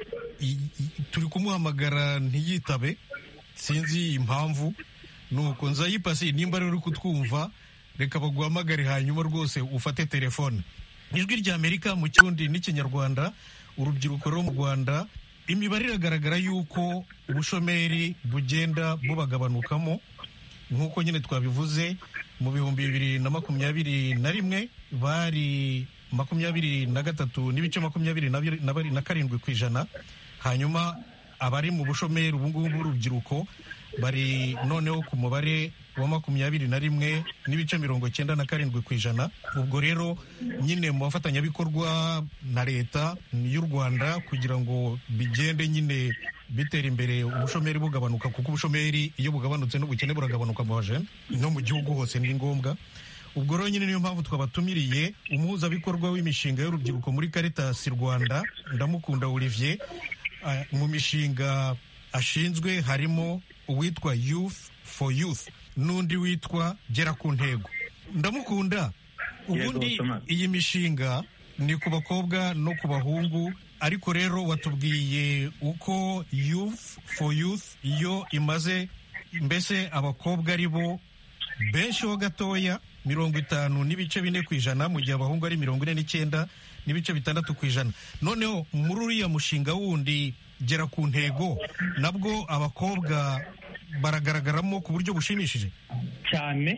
turi kumuhamagara ntiyitabe, sinzi impamvu. Nuko Nzayipasi, nimba rero uri kutwumva, reka baguhamagare hanyuma rwose ufate telefone. Ijwi ry'Amerika mu Kirundi n'Ikinyarwanda. Urubyiruko rwo mu Rwanda, imibare iragaragara yuko ubushomeri bugenda bubagabanukamo nk'uko nyine twabivuze. Mu bihumbi bibiri na makumyabiri na rimwe bari makumyabiri na gatatu n'ibice makumyabiri na karindwi ku ijana. Hanyuma abari mu bushomeri ubu ngubu b'urubyiruko bari noneho ku mubare wa makumyabiri na rimwe n'ibice mirongo cyenda na karindwi ku ijana. Ubwo rero nyine mu bafatanyabikorwa na leta y'u Rwanda kugira ngo bigende nyine bitera imbere, ubushomeri bugabanuka, kuko ubushomeri iyo bugabanutse n'ubukene buragabanuka mu bajene no mu gihugu hose, ni ngombwa. Ubwo rero nyine niyo mpamvu twabatumiriye umuhuzabikorwa w'imishinga y'urubyiruko muri Caritas Rwanda, Ndamukunda Olivier. Mu mishinga ashinzwe harimo uwitwa Youth for Youth n'undi witwa Gera ku Ntego. Ndamukunda, ubundi iyi mishinga ni ku bakobwa no ku bahungu, ariko rero watubwiye uko Youth for Youth iyo imaze, mbese abakobwa ari bo benshi ho gatoya, mirongo itanu n'ibice bine ku ijana, mu gihe abahungu ari mirongo ine n'icyenda n'ibice bitandatu ku ijana. Noneho muri uriya mushinga wundi Gera ku Ntego, nabwo abakobwa baragaragaramo ku buryo bushimishije cyane.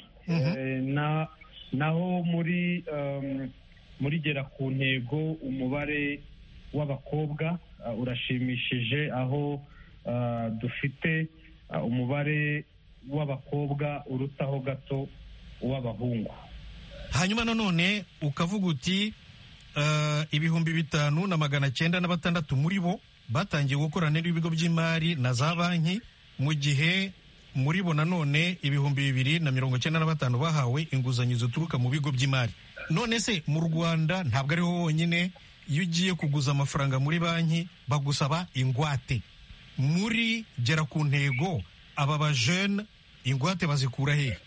na naho muri muri Gera ku Ntego umubare w'abakobwa urashimishije, aho dufite umubare w'abakobwa urutaho gato uw'abahungu. Hanyuma nanone ukavuga uti ibihumbi bitanu na magana cyenda na batandatu muri bo batangiye gukorana n'ibigo by'imari na za banki, mu gihe muri bo nanone ibihumbi bibiri na mirongo cyenda na batanu bahawe inguzanyo zituruka mu bigo by'imari. None se mu Rwanda ntabwo ariho honyine, iyo ugiye kuguza amafaranga muri banki bagusaba ingwate. Muri Gera ku Ntego aba bajene ingwate bazikura hehe?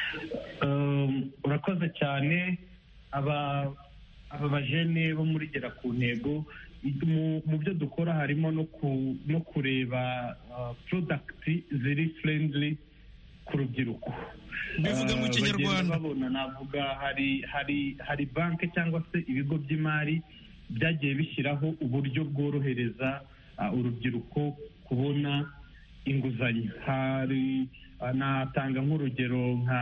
Urakoze cyane. aba aba bajene bo muri Gera ku Ntego, mu byo dukora harimo no kureba product ziri friendly ku rubyiruko. Bivuga mu Kinyarwanda, navuga hari hari hari banki cyangwa se ibigo by'imari byagiye bishyiraho uburyo bworohereza urubyiruko kubona inguzanyo. Hari natanga nk'urugero nka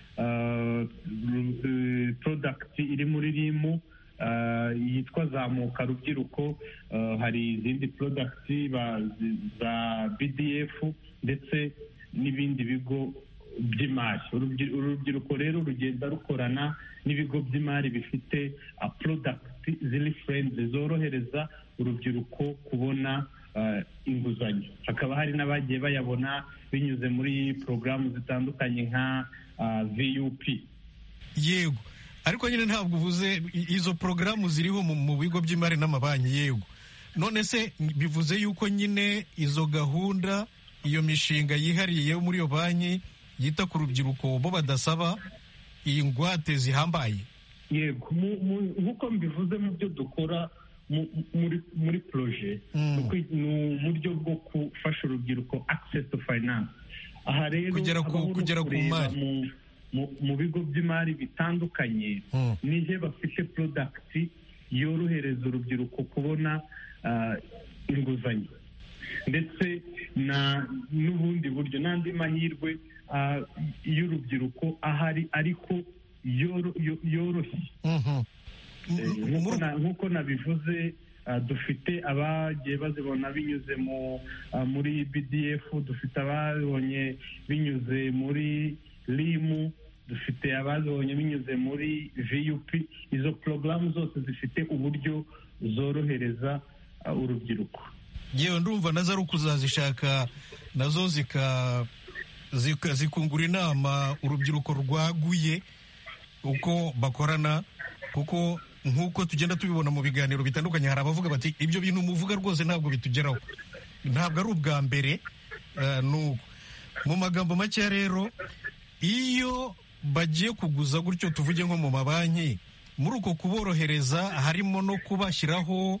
product iri muri rimu yitwa Zamuka Rubyiruko. Hari izindi product za B D F ndetse n'ibindi bigo by'imari. Urubyiruko rero rugenda rukorana n'ibigo by'imari bifite product ziri friendly zorohereza urubyiruko kubona inguzanyo. Hakaba hari n'abagiye bayabona binyuze muri porogaramu zitandukanye nka V U P. Yego, ariko nyine ntabwo uvuze izo porogaramu ziriho mu bigo by'imari n'amabanki. Yego, none se bivuze yuko nyine izo gahunda, iyo mishinga yihariye muri iyo banki yita ku rubyiruko bo badasaba ingwate zihambaye? Yego, nk'uko mbivuze mu byo dukora muri muri proje ni uburyo bwo gufasha urubyiruko access to finance. Aha rero kugera ku mari mu bigo by'imari bitandukanye, nije bafite product yorohereza urubyiruko kubona inguzanyo, ndetse na n'ubundi buryo n'andi mahirwe y'urubyiruko ahari ariko yoroshye. Nk'uko nabivuze, dufite abagiye bazibona binyuze muri B D F, dufite ababonye binyuze muri rimu, dufite abazibonye binyuze muri V U P. Izo porogaramu zose zifite uburyo zorohereza urubyiruko. yewe ndumva nazo ari ukuzazishaka nazo zika zikungura inama urubyiruko rwaguye uko bakorana, kuko nk'uko tugenda tubibona mu biganiro bitandukanye hari abavuga bati ibyo bintu muvuga rwose ntabwo bitugeraho, ntabwo ari ubwa mbere. N'ubu mu magambo makeya rero, iyo bagiye kuguza gutyo tuvuge nko mu mabanki, muri uko kuborohereza harimo no kubashyiraho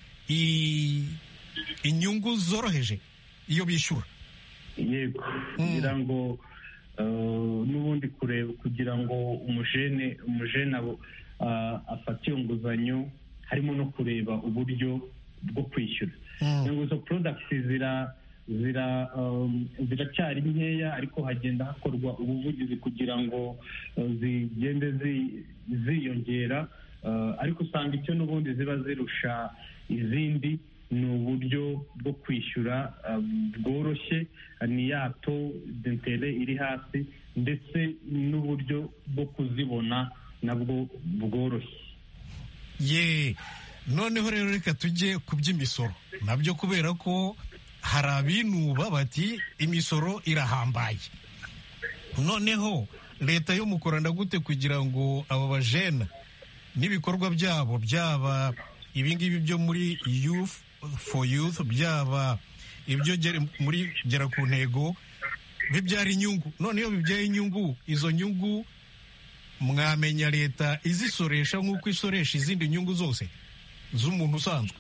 inyungu zoroheje iyo bishyura. Yego, kugira ngo n'ubundi kureba kugira ngo umujene umujene afate iyo nguzanyo, harimo no kureba uburyo bwo kwishyura. Izo products zira zira ziracyari nkeya, ariko hagenda hakorwa ubuvugizi kugira ngo zigende ziyongera, ariko usanga icyo n'ubundi ziba zirusha izindi ni uburyo bwo kwishyura bworoshye, ni ya to d'intere iri hasi, ndetse n'uburyo bwo kuzibona nabwo bworoshye. ye noneho rero reka tujye ku by'imisoro nabyo, kubera ko hari abinuba bati imisoro irahambaye. noneho leta yo mukorana gute kugira ngo aba bajena n'ibikorwa byabo, byaba ibingibi byo muri youth for youth, byaba ibyo muri gera ku ntego, bibyara inyungu? noneho bibyaye inyungu, izo nyungu mwamenya leta izisoresha nk'uko isoresha izindi nyungu zose z'umuntu usanzwe?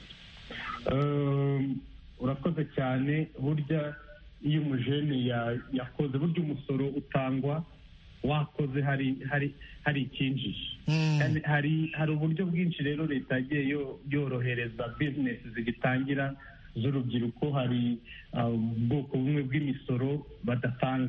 Urakoze cyane. Burya iyo umujene yakoze, burya umusoro utangwa wakoze hari hari hari icyinjije. hari hari uburyo bwinshi rero leta yagiye yorohereza bizinesi zigitangira z'urubyiruko. Hari ubwoko bumwe bw'imisoro badatanga,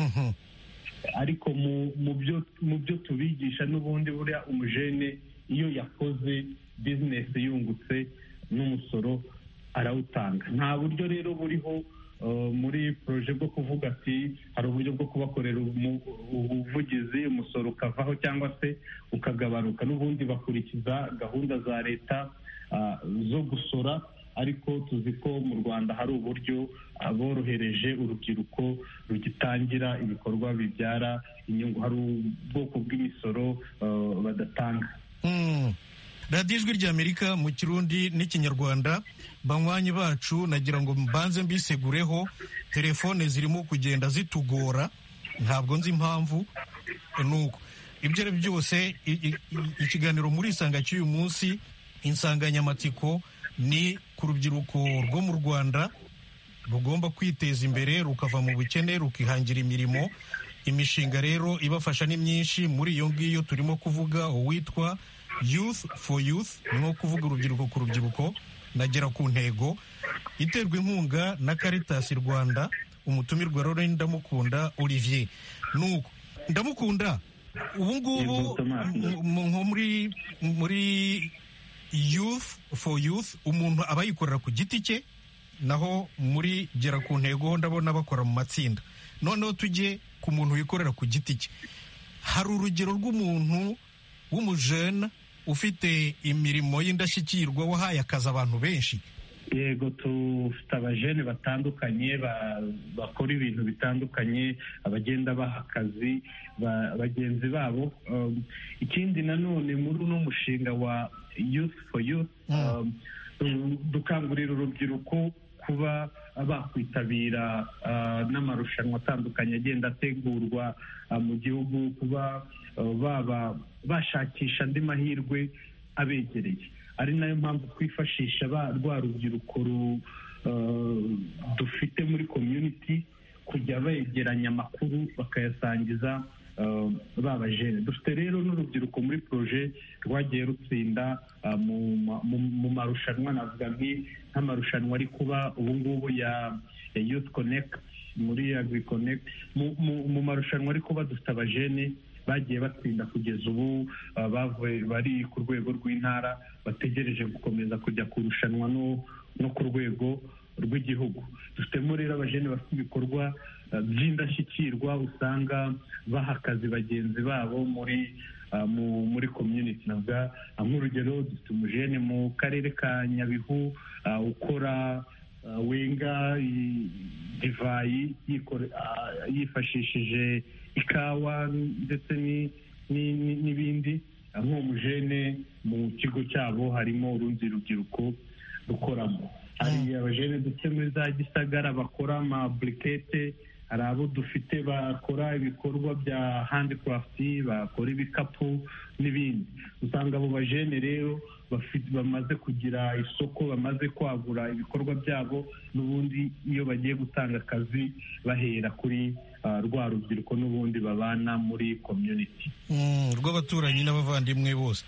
ariko mu byo mu byo tubigisha n'ubundi, buriya umujene iyo yakoze bizinesi yungutse n'umusoro arawutanga. Nta buryo rero buriho muri poroje bwo kuvuga ati hari uburyo bwo kubakorera ubuvugizi umusoro ukavaho cyangwa se ukagabanuka. N'ubundi bakurikiza gahunda za leta zo gusora, ariko tuzi ko mu Rwanda hari uburyo borohereje urubyiruko rugitangira ibikorwa bibyara inyungu. Hari ubwoko bw'imisoro badatanga. radiyo ijwi ry'Amerika mu Kirundi n'Ikinyarwanda. Banywanyi bacu, nagira ngo mbanze mbisegureho, telefone zirimo kugenda zitugora, ntabwo nzi impamvu. nuko ibyo ari byose, ikiganiro muri Isanga cy'uyu munsi, insanganyamatsiko ni ku rubyiruko rwo mu Rwanda rugomba kwiteza imbere, rukava mu bukene, rukihangira imirimo. Imishinga rero ibafasha ni myinshi. Muri iyo ngiyo turimo kuvuga uwitwa Youth for Youth, ni nko kuvuga urubyiruko ku rubyiruko, nagera ku ntego, iterwa inkunga na Caritas Rwanda. Umutumirwa rero ni Ndamukunda Olivier. nuko Ndamukunda, ubu ngubu nko muri muri Youth for Youth umuntu aba yikorera ku giti cye, naho muri gera ku ntego ndabona bakora mu matsinda. Noneho tujye ku muntu wikorera ku giti cye. Hari urugero rw'umuntu w'umujene ufite imirimo y'indashyikirwa wahaye akazi abantu benshi? Yego, tufite abajene batandukanye bakora ibintu bitandukanye, abagenda baha akazi bagenzi babo. Ikindi nanone muri uno mushinga wa Youth for Youth, dukangurira urubyiruko kuba bakwitabira n'amarushanwa atandukanye agenda ategurwa mu gihugu, kuba baba bashakisha andi mahirwe abegereye. Ari nayo mpamvu twifashisha rwa rubyiruko dufite muri community kujya begeranya amakuru bakayasangiza babajene. Dufite rero n'urubyiruko muri proje rwagiye rutsinda mu marushanwa, navuga nk'amarushanwa ari kuba ubu ngubu ya Youth Connect muri Agri Connect. Mu marushanwa ari kuba dufite abajene bagiye batsinda kugeza ubu bavuye bari ku rwego rw'intara bategereje gukomeza kujya kurushanwa no no ku rwego rw'igihugu. Dufitemo rero abajene bafite ibikorwa by'indashyikirwa usanga baha akazi bagenzi babo muri muri community. Navuga nk'urugero dufite umujene mu karere ka Nyabihu ukora wenga divayi yifashishije ikawa ndetse n'ibindi. Nk'uwo mujene mu kigo cyabo harimo urundi rubyiruko rukoramo. Hari abajene dufite muri za Gisagara bakora amaburikete, hari abo dufite bakora ibikorwa bya handicraft, bakora ibikapu n'ibindi. Usanga abo bajene rero bamaze kugira isoko, bamaze kwagura ibikorwa byabo, n'ubundi iyo bagiye gutanga akazi bahera kuri rwa rubyiruko n'ubundi babana muri community rw'abaturanyi n'abavandimwe bose.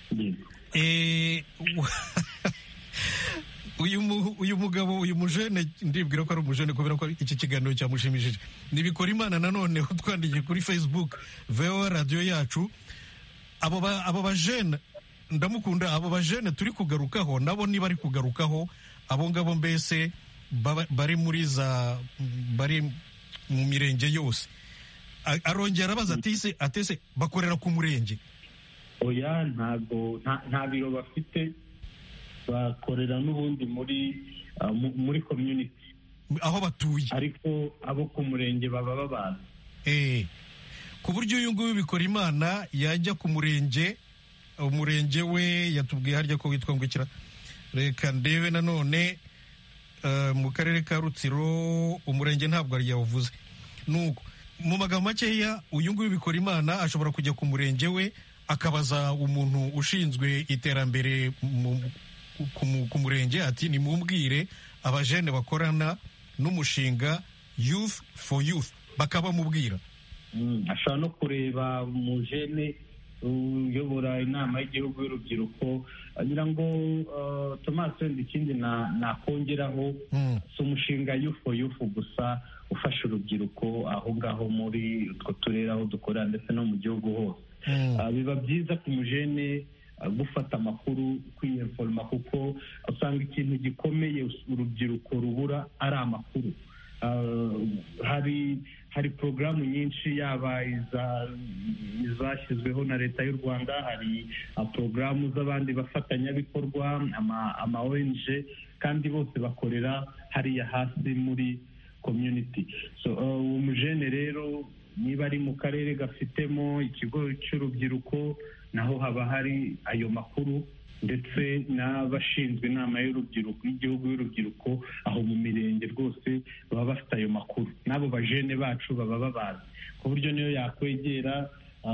uyu mugabo uyu mujene ndibwira ko ari umujene kubera ko iki kiganiro cyamushimishije. Nibikora Imana nanone utwandikiye kuri Facebook V O A radio yacu. Abo abo bajene ndamukunda, abo bajene turi kugarukaho nabo niba ari kugarukaho abo ngabo mbese bari muri za bari mu mirenge yose. Arongera abaza atise atese bakorera ku murenge. Oya, ntago nta biro bafite, bakorera n'ubundi muri uh, muri community aho batuye, ariko abo ku murenge baba babaza. Eh, ku buryo uyu nguyu Bikora Imana yajya ku murenge, umurenge we yatubwiye harya ko witwa ngwikira, reka ndebe nanone uh, mu karere ka Rutsiro umurenge ntabwo ari yavuze. Nuko mu magambo makeya uyu nguyu Bikora Imana ashobora kujya ku murenge we akabaza umuntu ushinzwe iterambere mu ku murenge ati nimumbwire abajene bakorana n'umushinga Youth for Youth, bakaba mubwira. Mm, ashobora no kureba umujene uyobora inama y'igihugu y'urubyiruko agira ngo uh, Thomas ikindi na nakongeraho mm. so umushinga Youth for Youth gusa ufasha urubyiruko aho ngaho muri utwo turere aho dukorera ndetse no mu gihugu hose. Mm. Uh, biba byiza ku mujene gufata amakuru, kwiyeforma, kuko usanga ikintu gikomeye urubyiruko rubura ari amakuru. Uh, hari hari porogaramu nyinshi yaba izashyizweho na leta y'u Rwanda, hari porogaramu z'abandi bafatanyabikorwa ama, ama O N G, kandi bose bakorera hariya hasi muri community. So uwo uh, mujene rero niba ari mu karere gafitemo ikigo cy'urubyiruko, naho haba hari ayo makuru, ndetse n'abashinzwe inama y'urubyiruko y'igihugu y'urubyiruko aho mu mirenge rwose baba bafite ayo makuru. N'abo bajene bacu baba babazi, ku buryo niyo yakwegera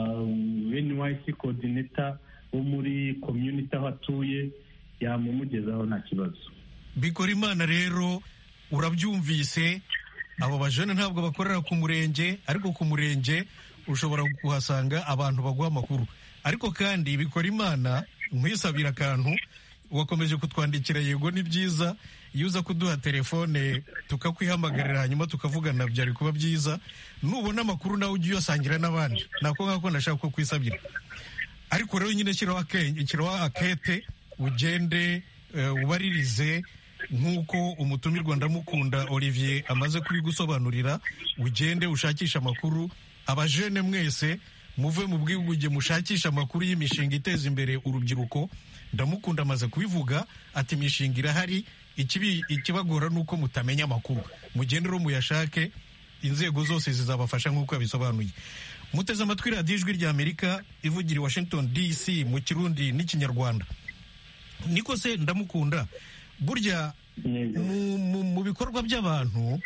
N Y C coordinator wo muri community aho atuye yamumugezaho nta kibazo. Bikora Imana rero urabyumvise, abo bajene ntabwo bakorera ku murenge, ariko ku murenge ushobora kuhasanga abantu baguha amakuru. Ariko kandi Bikora Imana nkwisabira akantu, wakomeje kutwandikira, yego ni byiza iyo uza kuduha telefone tukakwihamagarira hanyuma tukavugana, byari kuba byiza. Nubona amakuru nawe ujye uyasangira n'abandi, nako ngako ndashaka ko kwisabira. Ariko rero nyine shyiraho akenge, shyiraho akete, ugende uh, ubaririze nk'uko umutumirwa ndamukunda Olivier amaze kubigusobanurira. Ugende ushakisha amakuru, abajene mwese muve mu bwigunge, mushakisha amakuru y'imishinga iteza imbere urubyiruko. Ndamukunda amaze kubivuga ati imishinga irahari, ikibi ikibagora nuko mutamenya amakuru. Mugende ro muyashake, inzego zose zizabafasha nk'uko yabisobanuye. Muteze amatwi radiyo Ijwi rya Amerika ivugira i Washington D C mu Kirundi n'Ikinyarwanda. Niko se Ndamukunda, burya mu bikorwa by'abantu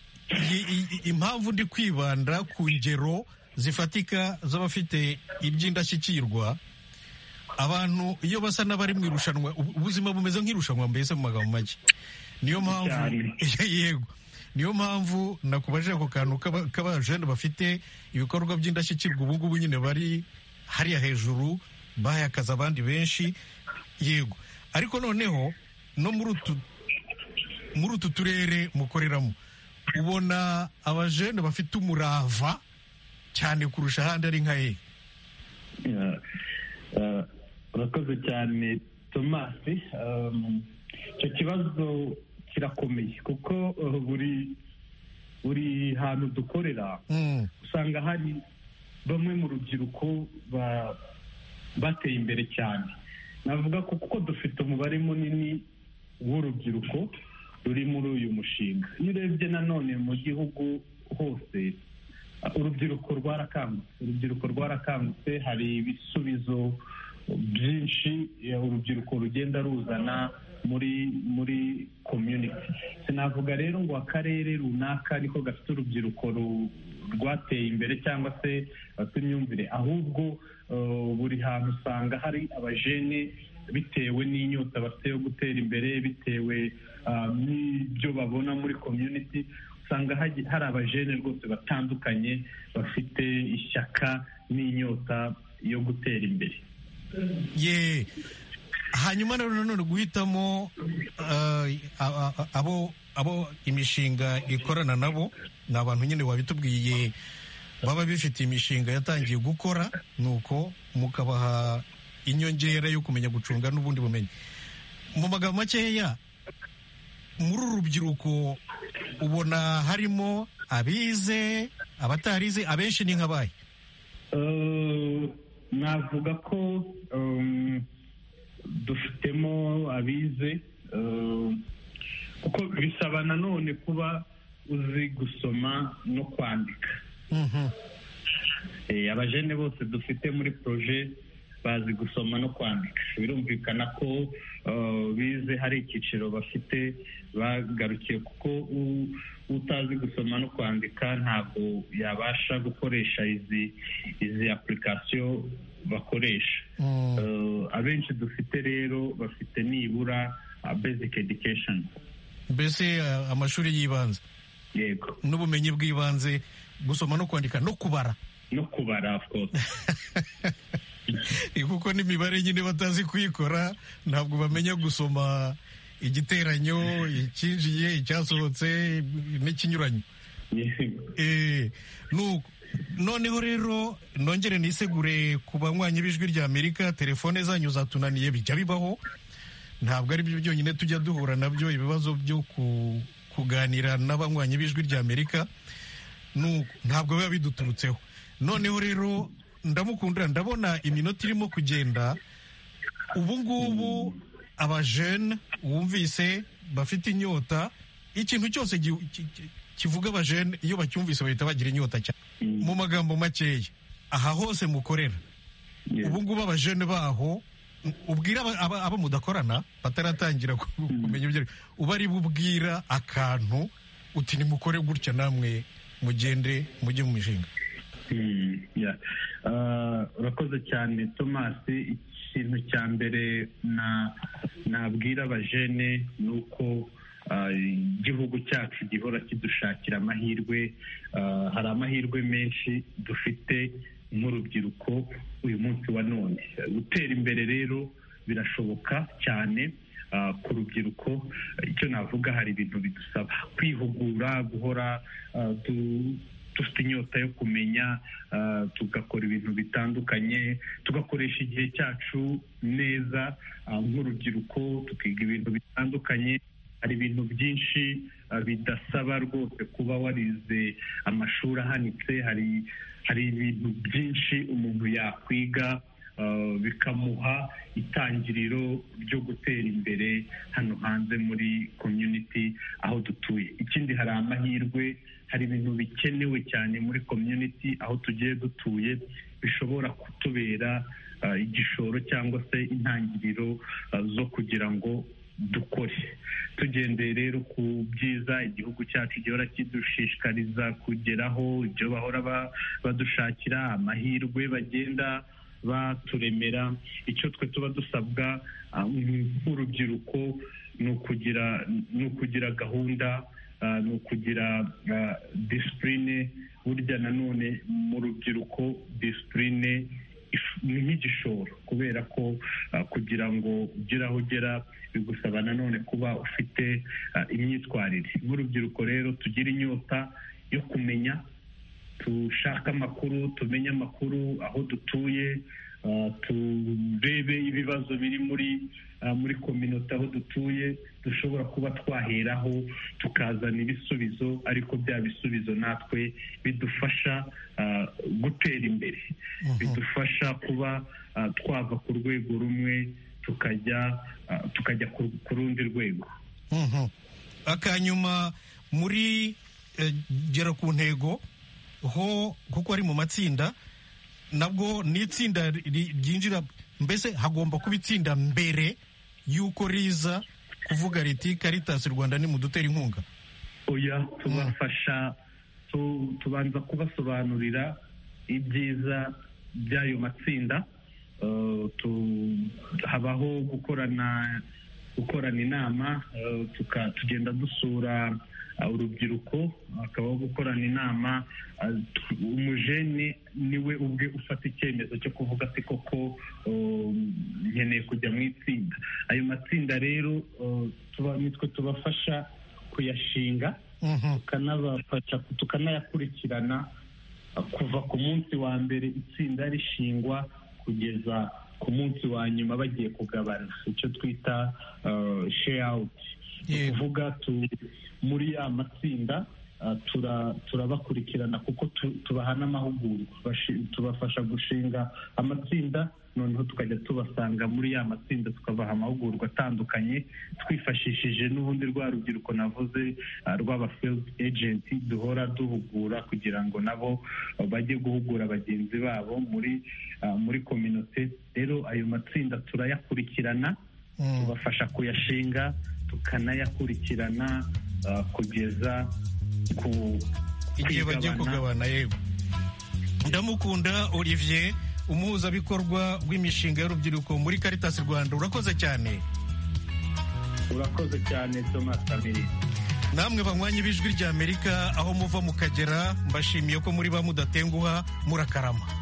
impamvu ndi kwibanda ku ngero zifatika z'abafite iby'indashyikirwa, abantu iyo basa n'abari mu irushanwa, ubuzima bumeze nk'irushanwa mbese mu magambo make. Niyo mpamvu yego niyo mpamvu nakubaje ako kantu k'abajene bafite ibikorwa by'indashyikirwa ubu ngubu nyine bari hariya hejuru, bahakaza abandi benshi. Yego, ariko noneho no muri utu muri utu turere mukoreramo ubona abajene bafite umurava cyane kurusha ahandi ari nka hehe? urakoze cyane Tomasi. icyo kibazo kirakomeye kuko buri buri hantu dukorera usanga hari bamwe mu rubyiruko bateye imbere cyane. navuga ko kuko dufite umubare munini w'urubyiruko ruri muri uyu mushinga. iyo urebye nanone mu gihugu hose urubyiruko rwarakangutse urubyiruko rwarakangutse hari ibisubizo byinshi urubyiruko rugenda ruzana muri muri community. sinavuga rero ngo akarere runaka niko gafite urubyiruko rwateye imbere cyangwa se bafite imyumvire, ahubwo buri hantu usanga hari abajene bitewe n'inyota bafite yo gutera imbere, bitewe n'ibyo babona muri community. usanga hari abajene rwose batandukanye bafite ishyaka n'inyota yo gutera imbere. ye hanyuma nanone guhitamo abo abo imishinga ikorana nabo ni abantu nyine wabitubwiye baba bifitiye imishinga yatangiye gukora, nuko mukabaha inyongera yo kumenya gucunga n'ubundi bumenyi. mu magambo makeya, muri uru rubyiruko ubona harimo abize, abatarize, abenshi ni nk'abahe? navuga ko dufitemo abize kuko bisaba nanone kuba uzi gusoma no kwandika. abajene bose dufite muri proje bazi gusoma no kwandika. birumvikana ko bize hari icyiciro bafite bagarukiye kuko utazi gusoma no kwandika ntabwo yabasha gukoresha izi izi application bakoresha. abenshi dufite rero bafite nibura basic education, mbese amashuri y'ibanze. yego, n'ubumenyi bw'ibanze, gusoma no kwandika no kubara no kubara of course. kuko n'imibare nyine batazi kuyikora ntabwo bamenya gusoma igiteranyo, icyinjiye, icyasohotse n'ikinyuranyo. noneho rero nongere nisegure ku banywanyi b'ijwi rya Amerika, telefone zanyu zatunaniye, bijya bibaho, ntabwo ari byo byonyine tujya duhura nabyo, ibibazo byo kuganira n'abanywanyi b'ijwi rya Amerika ntabwo biba biduturutseho. noneho rero ndamukundira, ndabona iminota irimo kugenda. ubu ngubu abajene wumvise bafite inyota, ikintu cyose kivuga abajene iyo bacyumvise bahita bagira inyota cyane. mu magambo makeya, aha hose mukorera ubu ngubu abajene baho, ubwira abo mudakorana bataratangira kumenya ibyo uba ari bubwira akantu uti nimukore gutya namwe mugende mujye mu mishinga. urakoze cyane Tomasi. ikintu cya mbere nabwira abajene ni uko igihugu cyacu gihora kidushakira amahirwe. hari amahirwe menshi dufite nk'urubyiruko uyu munsi wa none. gutera imbere rero birashoboka cyane ku rubyiruko. icyo navuga, hari ibintu bidusaba kwihugura, guhora dufite inyota yo kumenya, tugakora ibintu bitandukanye, tugakoresha igihe cyacu neza nk'urubyiruko, tukiga ibintu bitandukanye. hari ibintu byinshi bidasaba rwose kuba warize amashuri ahanitse. hari hari ibintu byinshi umuntu yakwiga bikamuha itangiriro ryo gutera imbere hano hanze muri community aho dutuye. ikindi, hari amahirwe, hari ibintu bikenewe cyane muri community aho tugiye dutuye bishobora kutubera igishoro cyangwa se intangiriro zo kugira ngo dukore. tugendeye rero ku byiza igihugu cyacu gihora kidushishikariza kugeraho, ibyo bahora badushakira, amahirwe bagenda baturemera, icyo twe tuba dusabwa nk'urubyiruko ni ukugira ni ukugira gahunda, ni ukugira disipurine. burya nanone mu rubyiruko disipurine ni nk'igishoro, kubera ko kugira ngo ugere aho ugera bigusaba nanone kuba ufite imyitwarire. nk'urubyiruko rero tugira inyota yo kumenya, dushake amakuru tumenye amakuru aho dutuye, turebe ibibazo biri muri muri kominote aho dutuye, dushobora kuba twaheraho tukazana ibisubizo, ariko bya bisubizo natwe bidufasha gutera imbere, bidufasha kuba twava ku rwego rumwe tukajya tukajya ku rundi rwego. Akanyuma muri gera ku ntego ho, kuko ari mu matsinda, nabwo ni itsinda ryinjira, mbese hagomba kuba itsinda mbere y'uko riza kuvuga riti Caritas Rwanda ni mudutera inkunga. Oya, tubafasha, tubanza kubasobanurira ibyiza by'ayo matsinda, habaho gukorana gukorana inama, tugenda dusura urubyiruko, hakabaho gukorana inama. Umujene niwe ubwe ufata icyemezo cyo kuvuga ati koko nkeneye kujya mu itsinda. Ayo matsinda rero nitwe tubafasha kuyashinga, tukanabafasha tukanayakurikirana kuva ku munsi wa mbere itsinda rishingwa kugeza ku munsi wa nyuma bagiye kugabana, icyo twita share out. Kuvuga muri ya matsinda turabakurikirana kuko tubaha n'amahugurwa, tubafasha gushinga amatsinda, noneho tukajya tubasanga muri ya matsinda tukabaha amahugurwa atandukanye, twifashishije n'ubundi rwa rubyiruko navuze rw'aba field agent duhora duhugura kugira ngo nabo bajye guhugura bagenzi babo muri muri community. Rero ayo matsinda turayakurikirana, tubafasha kuyashinga, tukanayakurikirana kugeza ku igihe bagiye kugabana. Yego, Ndamukunda Olivier, umuhuzabikorwa w'imishinga y'urubyiruko muri Caritas Rwanda, urakoze cyane. Urakoze cyane Thomas Kamiri. Namwe banywanyi b'ijwi ry'Amerika aho muva mukagera, mbashimiye ko muri ba mudatenguha, murakarama.